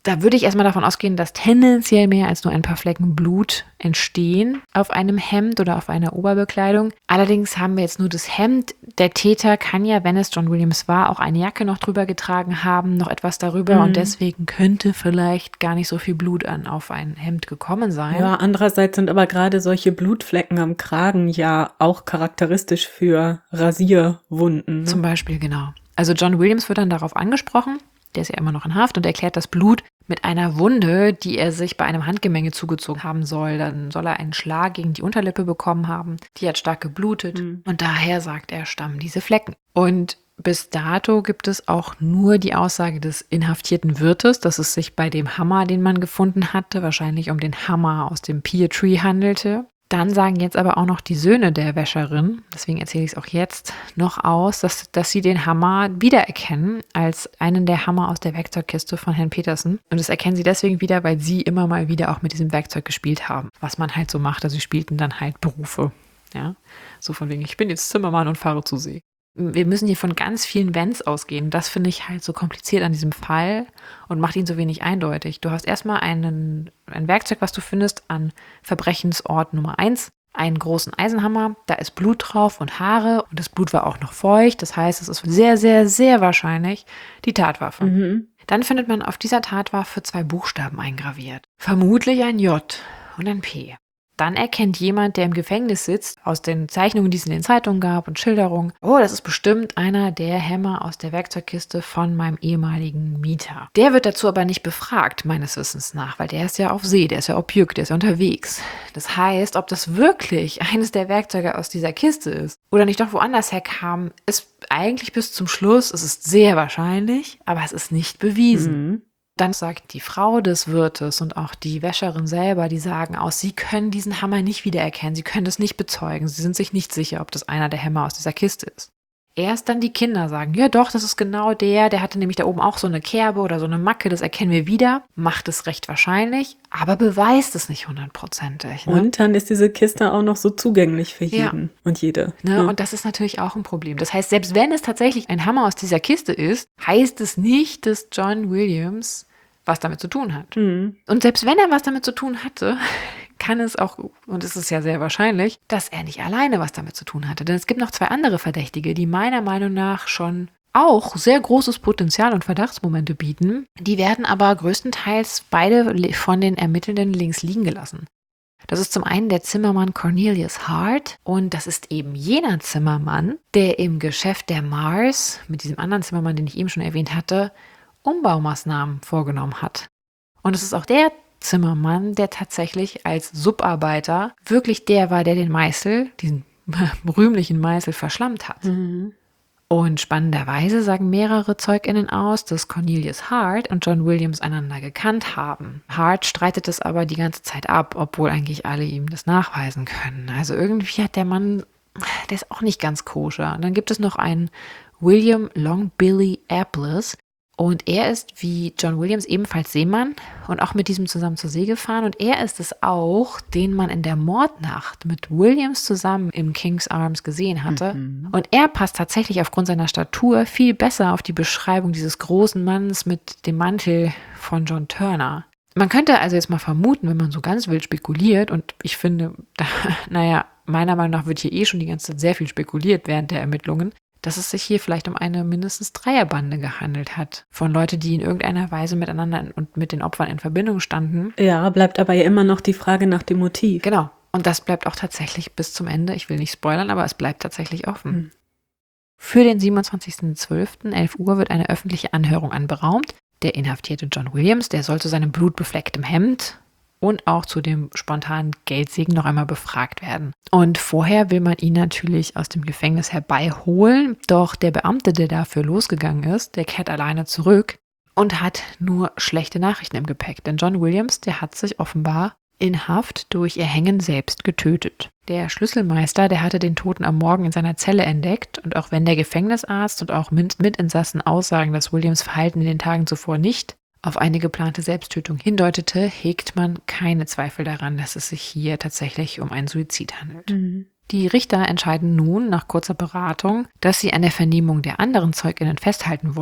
Da würde ich erstmal davon ausgehen, dass tendenziell mehr als nur ein paar Flecken Blut entstehen auf einem Hemd oder auf einer Oberbekleidung. Allerdings haben wir jetzt nur das Hemd. Der Täter kann ja, wenn es John Williams war, auch eine Jacke noch drüber getragen haben, noch etwas darüber. Mhm. Und deswegen könnte vielleicht gar nicht so viel Blut an auf ein Hemd gekommen sein. Ja, andererseits sind aber gerade solche Blutflecken am Kragen ja auch charakteristisch für Rasierwunden. Ne? Zum Beispiel, genau. Also John Williams wird dann darauf angesprochen. Der ist ja immer noch in Haft und erklärt das Blut mit einer Wunde, die er sich bei einem Handgemenge zugezogen haben soll. Dann soll er einen Schlag gegen die Unterlippe bekommen haben. Die hat stark geblutet. Mhm. Und daher, sagt er, stammen diese Flecken. Und bis dato gibt es auch nur die Aussage des inhaftierten Wirtes, dass es sich bei dem Hammer, den man gefunden hatte, wahrscheinlich um den Hammer aus dem Pear Tree handelte. Dann sagen jetzt aber auch noch die Söhne der Wäscherin, deswegen erzähle ich es auch jetzt, noch aus, dass, dass sie den Hammer wiedererkennen als einen der Hammer aus der Werkzeugkiste von Herrn Petersen. Und das erkennen sie deswegen wieder, weil sie immer mal wieder auch mit diesem Werkzeug gespielt haben. Was man halt so macht, also sie spielten dann halt Berufe. Ja, so von wegen, ich bin jetzt Zimmermann und fahre zu See. Wir müssen hier von ganz vielen Wenns ausgehen. Das finde ich halt so kompliziert an diesem Fall und macht ihn so wenig eindeutig. Du hast erstmal einen, ein Werkzeug, was du findest an Verbrechensort Nummer eins, einen großen Eisenhammer, da ist Blut drauf und Haare und das Blut war auch noch feucht. Das heißt, es ist sehr, sehr, sehr wahrscheinlich die Tatwaffe. Mhm. Dann findet man auf dieser Tatwaffe zwei Buchstaben eingraviert. Vermutlich ein J und ein P. Dann erkennt jemand, der im Gefängnis sitzt, aus den Zeichnungen, die es in den Zeitungen gab und Schilderungen, oh, das ist bestimmt einer der Hämmer aus der Werkzeugkiste von meinem ehemaligen Mieter. Der wird dazu aber nicht befragt, meines Wissens nach, weil der ist ja auf See, der ist ja objück, der ist ja unterwegs. Das heißt, ob das wirklich eines der Werkzeuge aus dieser Kiste ist oder nicht doch woanders herkam, ist eigentlich bis zum Schluss, es ist sehr wahrscheinlich, aber es ist nicht bewiesen. Mhm. Dann sagt die Frau des Wirtes und auch die Wäscherin selber, die sagen aus, sie können diesen Hammer nicht wiedererkennen, sie können das nicht bezeugen, sie sind sich nicht sicher, ob das einer der Hämmer aus dieser Kiste ist. Erst dann die Kinder sagen, ja doch, das ist genau der, der hatte nämlich da oben auch so eine Kerbe oder so eine Macke, das erkennen wir wieder, macht es recht wahrscheinlich, aber beweist es nicht hundertprozentig. Ne? Und dann ist diese Kiste auch noch so zugänglich für Ja. jeden und jede. Ne? Ja. Und das ist natürlich auch ein Problem. Das heißt, selbst wenn es tatsächlich ein Hammer aus dieser Kiste ist, heißt es nicht, dass John Williams was damit zu tun hat. Mhm. Und selbst wenn er was damit zu tun hatte, kann es auch, und es ist ja sehr wahrscheinlich, dass er nicht alleine was damit zu tun hatte. Denn es gibt noch zwei andere Verdächtige, die meiner Meinung nach schon auch sehr großes Potenzial und Verdachtsmomente bieten. Die werden aber größtenteils beide von den Ermittelnden links liegen gelassen. Das ist zum einen der Zimmermann Cornelius Hart und das ist eben jener Zimmermann, der im Geschäft der Mars mit diesem anderen Zimmermann, den ich eben schon erwähnt hatte, Umbaumaßnahmen vorgenommen hat. Und es ist auch der Zimmermann, der tatsächlich als Subarbeiter wirklich der war, der den Meißel, diesen rühmlichen Meißel, verschlammt hat. Mhm. Und spannenderweise sagen mehrere ZeugInnen aus, dass Cornelius Hart und John Williams einander gekannt haben. Hart streitet es aber die ganze Zeit ab, obwohl eigentlich alle ihm das nachweisen können. Also irgendwie hat der Mann, der ist auch nicht ganz koscher. Und dann gibt es noch einen William Long Billy Apples. Und er ist wie John Williams ebenfalls Seemann und auch mit diesem zusammen zur See gefahren. Und er ist es auch, den man in der Mordnacht mit Williams zusammen im King's Arms gesehen hatte. Mhm. Und er passt tatsächlich aufgrund seiner Statur viel besser auf die Beschreibung dieses großen Mannes mit dem Mantel von John Turner. Man könnte also jetzt mal vermuten, wenn man so ganz wild spekuliert, und ich finde, da, naja, meiner Meinung nach wird hier eh schon die ganze Zeit sehr viel spekuliert während der Ermittlungen, dass es sich hier vielleicht um eine mindestens Dreierbande gehandelt hat. Von Leuten, die in irgendeiner Weise miteinander und mit den Opfern in Verbindung standen. Ja, bleibt aber ja immer noch die Frage nach dem Motiv. Genau. Und das bleibt auch tatsächlich bis zum Ende. Ich will nicht spoilern, aber es bleibt tatsächlich offen. Hm. Für den siebenundzwanzigsten zwölften elf Uhr wird eine öffentliche Anhörung anberaumt. Der inhaftierte John Williams, der soll zu seinem blutbeflecktem Hemd und auch zu dem spontanen Geldsegen noch einmal befragt werden. Und vorher will man ihn natürlich aus dem Gefängnis herbeiholen, doch der Beamte, der dafür losgegangen ist, der kehrt alleine zurück und hat nur schlechte Nachrichten im Gepäck. Denn John Williams, der hat sich offenbar in Haft durch Erhängen selbst getötet. Der Schlüsselmeister, der hatte den Toten am Morgen in seiner Zelle entdeckt und auch wenn der Gefängnisarzt und auch Mitinsassen aussagen, dass Williams' Verhalten in den Tagen zuvor nicht auf eine geplante Selbsttötung hindeutete, hegt man keine Zweifel daran, dass es sich hier tatsächlich um einen Suizid handelt. Mhm. Die Richter entscheiden nun nach kurzer Beratung, dass sie an der Vernehmung der anderen ZeugInnen festhalten wollen,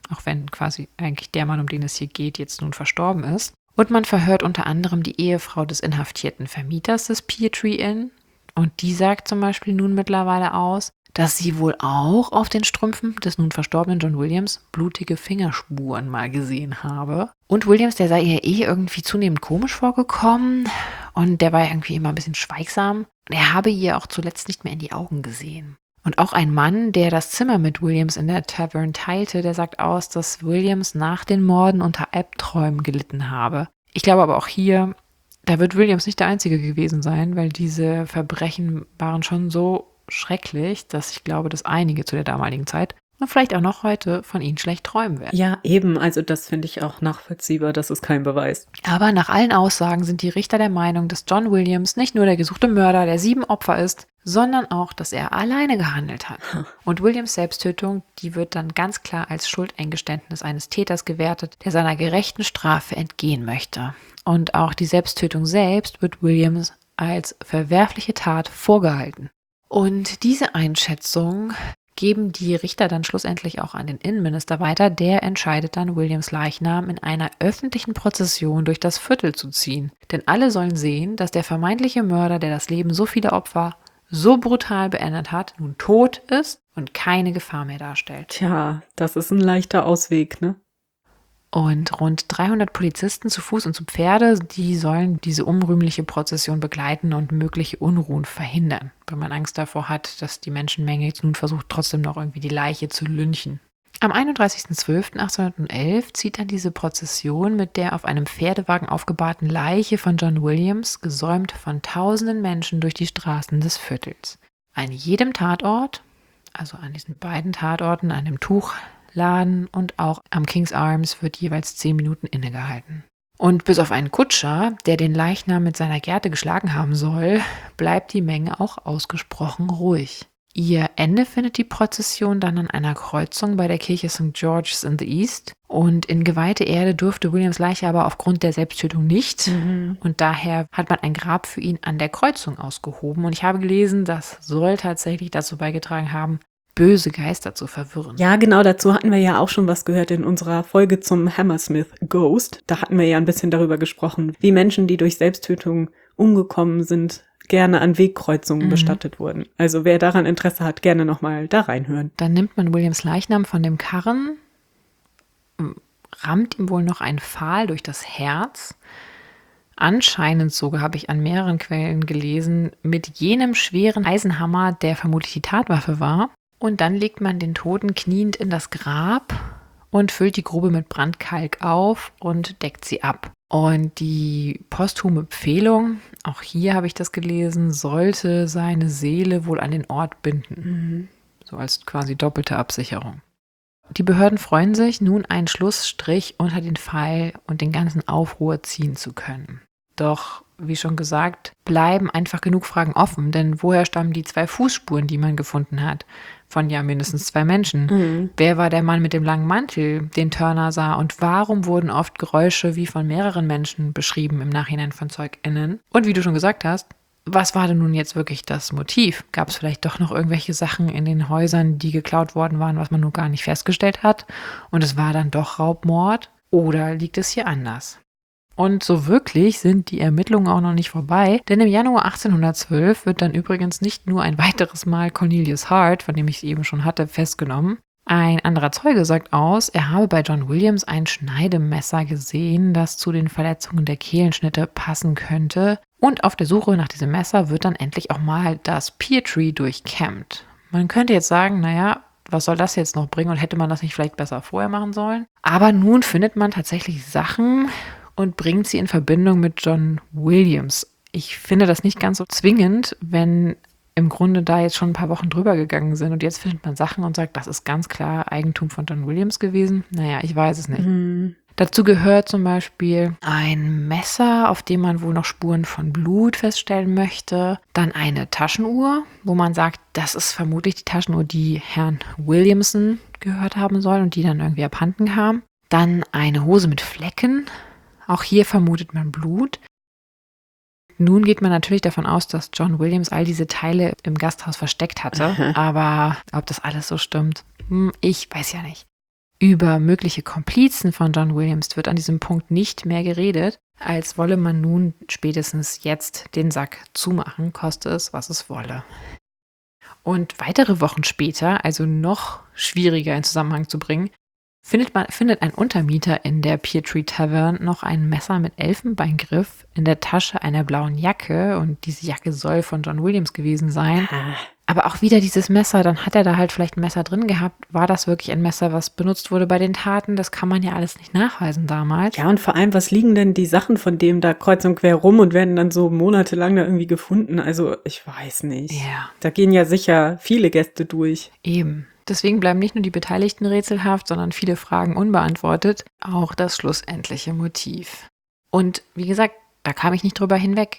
auch wenn quasi eigentlich der Mann, um den es hier geht, jetzt nun verstorben ist. Und man verhört unter anderem die Ehefrau des inhaftierten Vermieters des Peachtree Inn. Und die sagt zum Beispiel nun mittlerweile aus, dass sie wohl auch auf den Strümpfen des nun verstorbenen John Williams blutige Fingerspuren mal gesehen habe. Und Williams, der sei ihr eh irgendwie zunehmend komisch vorgekommen und der war irgendwie immer ein bisschen schweigsam. Er habe ihr auch zuletzt nicht mehr in die Augen gesehen. Und auch ein Mann, der das Zimmer mit Williams in der Tavern teilte, der sagt aus, dass Williams nach den Morden unter Albträumen gelitten habe. Ich glaube aber auch hier, da wird Williams nicht der Einzige gewesen sein, weil diese Verbrechen waren schon so schrecklich, dass ich glaube, dass einige zu der damaligen Zeit und vielleicht auch noch heute von ihnen schlecht träumen werden. Ja, eben. Also das finde ich auch nachvollziehbar. Das ist kein Beweis. Aber nach allen Aussagen sind die Richter der Meinung, dass John Williams nicht nur der gesuchte Mörder der sieben Opfer ist, sondern auch, dass er alleine gehandelt hat. Und Williams Selbsttötung, die wird dann ganz klar als Schuldeingeständnis eines Täters gewertet, der seiner gerechten Strafe entgehen möchte. Und auch die Selbsttötung selbst wird Williams als verwerfliche Tat vorgehalten. Und diese Einschätzung geben die Richter dann schlussendlich auch an den Innenminister weiter. Der entscheidet dann, Williams Leichnam in einer öffentlichen Prozession durch das Viertel zu ziehen. Denn alle sollen sehen, dass der vermeintliche Mörder, der das Leben so vieler Opfer so brutal beendet hat, nun tot ist und keine Gefahr mehr darstellt. Tja, das ist ein leichter Ausweg, ne? Und rund dreihundert Polizisten zu Fuß und zu Pferde, die sollen diese unrühmliche Prozession begleiten und mögliche Unruhen verhindern, weil man Angst davor hat, dass die Menschenmenge jetzt nun versucht, trotzdem noch irgendwie die Leiche zu lynchen. Am einunddreißigsten zwölften achtzehnhundertelf zieht dann diese Prozession mit der auf einem Pferdewagen aufgebahrten Leiche von John Williams, gesäumt von tausenden Menschen, durch die Straßen des Viertels. An jedem Tatort, also an diesen beiden Tatorten, an dem Tuchladen und auch am King's Arms, wird jeweils zehn Minuten innegehalten. Und bis auf einen Kutscher, der den Leichnam mit seiner Gerte geschlagen haben soll, bleibt die Menge auch ausgesprochen ruhig. Ihr Ende findet die Prozession dann an einer Kreuzung bei der Kirche Sankt George's in the East. Und in geweihte Erde durfte Williams Leiche aber aufgrund der Selbsttötung nicht. Mhm. Und daher hat man ein Grab für ihn an der Kreuzung ausgehoben. Und ich habe gelesen, das soll tatsächlich dazu beigetragen haben, böse Geister zu verwirren. Ja, genau, dazu hatten wir ja auch schon was gehört in unserer Folge zum Hammersmith Ghost. Da hatten wir ja ein bisschen darüber gesprochen, wie Menschen, die durch Selbsttötung umgekommen sind, gerne an Wegkreuzungen mhm. bestattet wurden. Also wer daran Interesse hat, gerne nochmal da reinhören. Dann nimmt man Williams Leichnam von dem Karren, rammt ihm wohl noch ein Pfahl durch das Herz. Anscheinend sogar, habe ich an mehreren Quellen gelesen, mit jenem schweren Eisenhammer, der vermutlich die Tatwaffe war. Und dann legt man den Toten kniend in das Grab und füllt die Grube mit Brandkalk auf und deckt sie ab. Und die posthume Pfählung, auch hier habe ich das gelesen, sollte seine Seele wohl an den Ort binden. Mhm. So als quasi doppelte Absicherung. Die Behörden freuen sich, nun einen Schlussstrich unter den Fall und den ganzen Aufruhr ziehen zu können. Doch, wie schon gesagt, bleiben einfach genug Fragen offen, denn woher stammen die zwei Fußspuren, die man gefunden hat? Von ja mindestens zwei Menschen. Mhm. Wer war der Mann mit dem langen Mantel, den Turner sah? Und warum wurden oft Geräusche wie von mehreren Menschen beschrieben im Nachhinein von ZeugInnen? Und wie du schon gesagt hast, was war denn nun jetzt wirklich das Motiv? Gab es vielleicht doch noch irgendwelche Sachen in den Häusern, die geklaut worden waren, was man nun gar nicht festgestellt hat? Und es war dann doch Raubmord? Oder liegt es hier anders? Und so wirklich sind die Ermittlungen auch noch nicht vorbei, denn im Januar achtzehnhundertzwölf wird dann übrigens nicht nur ein weiteres Mal Cornelius Hart, von dem ich es eben schon hatte, festgenommen. Ein anderer Zeuge sagt aus, er habe bei John Williams ein Schneidemesser gesehen, das zu den Verletzungen der Kehlenschnitte passen könnte. Und auf der Suche nach diesem Messer wird dann endlich auch mal das Peachtree durchkämmt. Man könnte jetzt sagen, naja, was soll das jetzt noch bringen und hätte man das nicht vielleicht besser vorher machen sollen? Aber nun findet man tatsächlich Sachen und bringt sie in Verbindung mit John Williams. Ich finde das nicht ganz so zwingend, wenn im Grunde da jetzt schon ein paar Wochen drüber gegangen sind und jetzt findet man Sachen und sagt, das ist ganz klar Eigentum von John Williams gewesen. Naja, ich weiß es nicht. Mhm. Dazu gehört zum Beispiel ein Messer, auf dem man wohl noch Spuren von Blut feststellen möchte. Dann eine Taschenuhr, wo man sagt, das ist vermutlich die Taschenuhr, die Herrn Williamson gehört haben soll und die dann irgendwie abhanden kam. Dann eine Hose mit Flecken. Auch hier vermutet man Blut. Nun geht man natürlich davon aus, dass John Williams all diese Teile im Gasthaus versteckt hatte. Aha. Aber ob das alles so stimmt, ich weiß ja nicht. Über mögliche Komplizen von John Williams wird an diesem Punkt nicht mehr geredet, als wolle man nun spätestens jetzt den Sack zumachen, koste es, was es wolle. Und weitere Wochen später, also noch schwieriger in Zusammenhang zu bringen, findet, man, findet ein Untermieter in der Pear Tree Tavern noch ein Messer mit Elfenbeingriff in der Tasche einer blauen Jacke. Und diese Jacke soll von John Williams gewesen sein. Aber auch wieder dieses Messer, dann hat er da halt vielleicht ein Messer drin gehabt. War das wirklich ein Messer, was benutzt wurde bei den Taten? Das kann man ja alles nicht nachweisen damals. Ja, und vor allem, was liegen denn die Sachen von dem da kreuz und quer rum und werden dann so monatelang da irgendwie gefunden? Also, ich weiß nicht. Ja. Da gehen ja sicher viele Gäste durch. Eben. Deswegen bleiben nicht nur die Beteiligten rätselhaft, sondern viele Fragen unbeantwortet. Auch das schlussendliche Motiv. Und wie gesagt, da kam ich nicht drüber hinweg.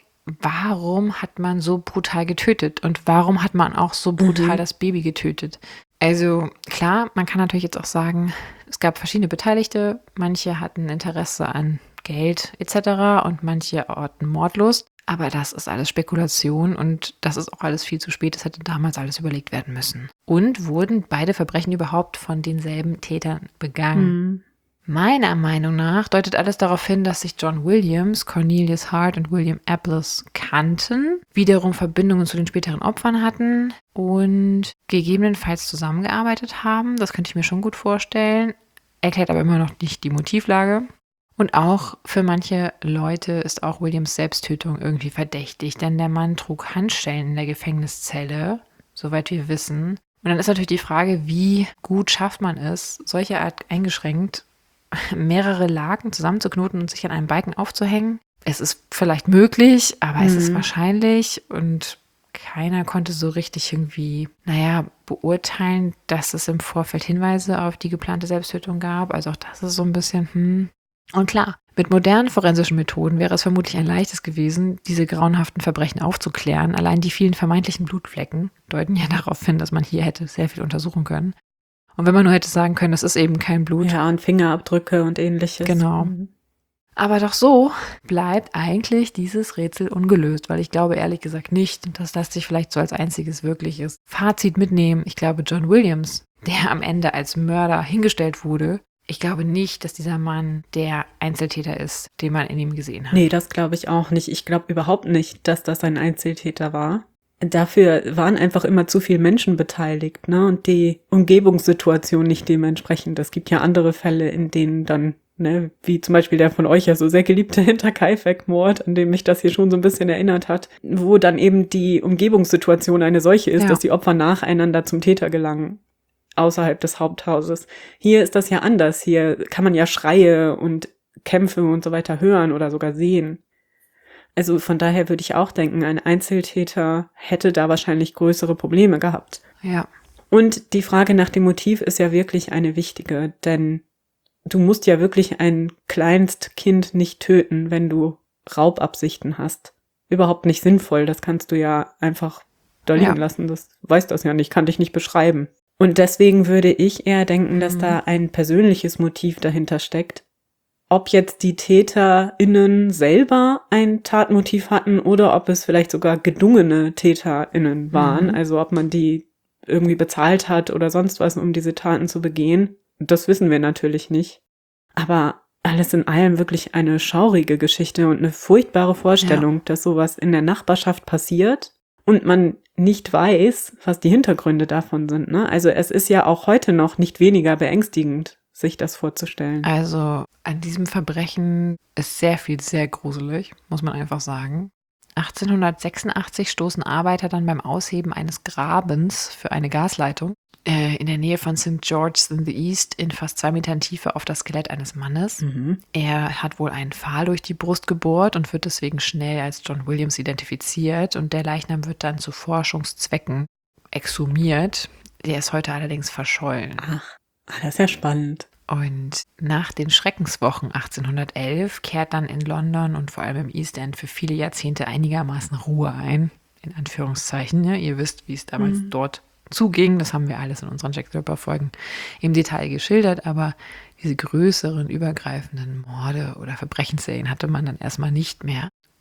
Warum hat man so brutal getötet? Und warum hat man auch so brutal Mhm. das Baby getötet? Also klar, man kann natürlich jetzt auch sagen, es gab verschiedene Beteiligte. Manche hatten Interesse an Geld et cetera und manche orten Mordlust. Aber das ist alles Spekulation und das ist auch alles viel zu spät. Das hätte damals alles überlegt werden müssen. Und wurden beide Verbrechen überhaupt von denselben Tätern begangen? Mhm. Meiner Meinung nach deutet alles darauf hin, dass sich John Williams, Cornelius Hart und William Apples kannten, wiederum Verbindungen zu den späteren Opfern hatten und gegebenenfalls zusammengearbeitet haben. Das könnte ich mir schon gut vorstellen. Erklärt aber immer noch nicht die Motivlage. Und auch für manche Leute ist auch Williams Selbsttötung irgendwie verdächtig, denn der Mann trug Handschellen in der Gefängniszelle, soweit wir wissen. Und dann ist natürlich die Frage, wie gut schafft man es, solche Art eingeschränkt mehrere Laken zusammenzuknoten und sich an einem Balken aufzuhängen. Es ist vielleicht möglich, aber es ist Mhm. wahrscheinlich und keiner konnte so richtig irgendwie, naja, beurteilen, dass es im Vorfeld Hinweise auf die geplante Selbsttötung gab. Also auch das ist so ein bisschen, hm. Und klar, mit modernen forensischen Methoden wäre es vermutlich ein leichtes gewesen, diese grauenhaften Verbrechen aufzuklären. Allein die vielen vermeintlichen Blutflecken deuten ja darauf hin, dass man hier hätte sehr viel untersuchen können. Und wenn man nur hätte sagen können, das ist eben kein Blut. Ja, und Fingerabdrücke und ähnliches. Genau. Mhm. Aber doch so bleibt eigentlich dieses Rätsel ungelöst, weil ich glaube ehrlich gesagt nicht, dass das sich vielleicht so als einziges wirklich ist. Fazit mitnehmen, ich glaube John Williams, der am Ende als Mörder hingestellt wurde, ich glaube nicht, dass dieser Mann der Einzeltäter ist, den man in ihm gesehen hat. Nee, das glaube ich auch nicht. Ich glaube überhaupt nicht, dass das ein Einzeltäter war. Dafür waren einfach immer zu viele Menschen beteiligt, ne? Und die Umgebungssituation nicht dementsprechend. Es gibt ja andere Fälle, in denen dann, ne, wie zum Beispiel der von euch ja so sehr geliebte Hinterkaifeck-Mord, an dem mich das hier schon so ein bisschen erinnert hat, wo dann eben die Umgebungssituation eine solche ist, Ja. dass die Opfer nacheinander zum Täter gelangen, außerhalb des Haupthauses. Hier ist das ja anders. Hier kann man ja Schreie und Kämpfe und so weiter hören oder sogar sehen. Also von daher würde ich auch denken, ein Einzeltäter hätte da wahrscheinlich größere Probleme gehabt. Ja, Und die Frage nach dem Motiv ist ja wirklich eine wichtige, denn du musst ja wirklich ein Kleinstkind nicht töten, wenn du Raubabsichten hast. Überhaupt nicht sinnvoll, das kannst du ja einfach da liegen Ja. lassen, das weiß das ja nicht, kann dich nicht beschreiben. Und deswegen würde ich eher denken, dass Mhm. da ein persönliches Motiv dahinter steckt. Ob jetzt die TäterInnen selber ein Tatmotiv hatten oder ob es vielleicht sogar gedungene TäterInnen waren, Mhm. also ob man die irgendwie bezahlt hat oder sonst was, um diese Taten zu begehen, das wissen wir natürlich nicht. Aber alles in allem wirklich eine schaurige Geschichte und eine furchtbare Vorstellung, dass sowas in der Nachbarschaft passiert und man nicht weiß, was die Hintergründe davon sind, ne? Also es ist ja auch heute noch nicht weniger beängstigend, sich das vorzustellen. also an diesem Verbrechen ist sehr viel sehr gruselig, muss man einfach sagen. achtzehnhundertsechsundachtzig stoßen Arbeiter dann beim Ausheben eines Grabens für eine Gasleitung äh, in der Nähe von Saint George's in the East in fast zwei Metern Tiefe auf das Skelett eines Mannes. Mhm. Er hat wohl einen Pfahl durch die Brust gebohrt und wird deswegen schnell als John Williams identifiziert und der Leichnam wird dann zu Forschungszwecken exhumiert. Der ist heute allerdings verschollen. Ach, ah, das ist ja spannend. Und nach den Schreckenswochen achtzehnhundertelf kehrt dann in London und vor allem im East End für viele Jahrzehnte einigermaßen Ruhe ein, in Anführungszeichen. Ja, ihr wisst, wie es damals Mhm. dort zuging. Das haben wir alles in unseren Jack the Ripper-Folgen im Detail geschildert. Aber diese größeren, übergreifenden Morde oder Verbrechensserien hatte man dann erstmal nicht mehr.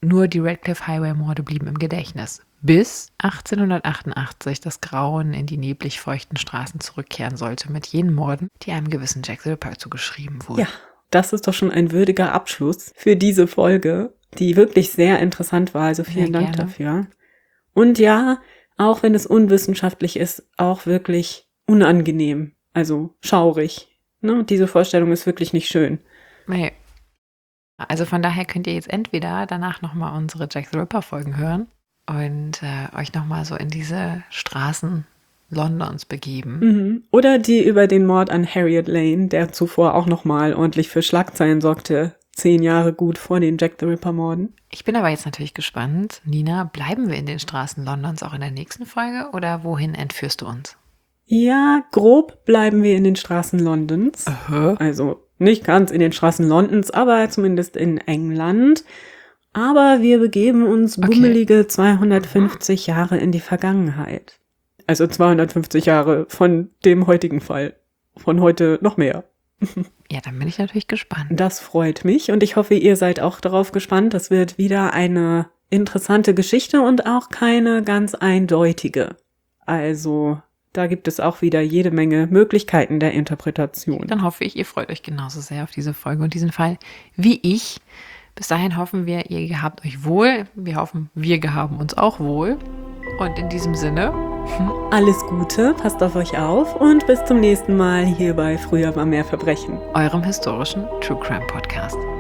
Nur die Radcliffe Highway-Morde blieben im Gedächtnis, bis achtzehnhundertachtundachtzig das Grauen in die neblig feuchten Straßen zurückkehren sollte mit jenen Morden, die einem gewissen Jack the Ripper zugeschrieben wurden. Ja, das ist doch schon ein würdiger Abschluss für diese Folge, die wirklich sehr interessant war. Also vielen Sehr Dank gerne. dafür. Und ja, auch wenn es unwissenschaftlich ist, auch wirklich unangenehm, also schaurig. Ne? Diese Vorstellung ist wirklich nicht schön. Nee. Also von daher könnt ihr jetzt entweder danach nochmal unsere Jack the Ripper-Folgen hören und äh, euch nochmal so in diese Straßen Londons begeben. Mhm. Oder die über den Mord an Harriet Lane, der zuvor auch nochmal ordentlich für Schlagzeilen sorgte, zehn Jahre gut vor den Jack the Ripper-Morden. Ich bin aber jetzt natürlich gespannt. Nina, bleiben wir in den Straßen Londons auch in der nächsten Folge oder wohin entführst du uns? Ja, grob bleiben wir in den Straßen Londons. Aha. Also nicht ganz in den Straßen Londons, aber zumindest in England. Aber wir begeben uns Okay. bummelige zweihundertfünfzig Jahre in die Vergangenheit. Also zweihundertfünfzig Jahre von dem heutigen Fall. Von heute noch mehr. Ja, dann bin ich natürlich gespannt. Das freut mich und ich hoffe, ihr seid auch darauf gespannt. Das wird wieder eine interessante Geschichte und auch keine ganz eindeutige. Also da gibt es auch wieder jede Menge Möglichkeiten der Interpretation. Dann hoffe ich, ihr freut euch genauso sehr auf diese Folge und diesen Fall wie ich. Bis dahin hoffen wir, ihr gehabt euch wohl. Wir hoffen, wir gehaben uns auch wohl. Und in diesem Sinne, Alles Gute, passt auf euch auf und bis zum nächsten Mal hier bei Früher war mehr Verbrechen. eurem historischen True Crime Podcast.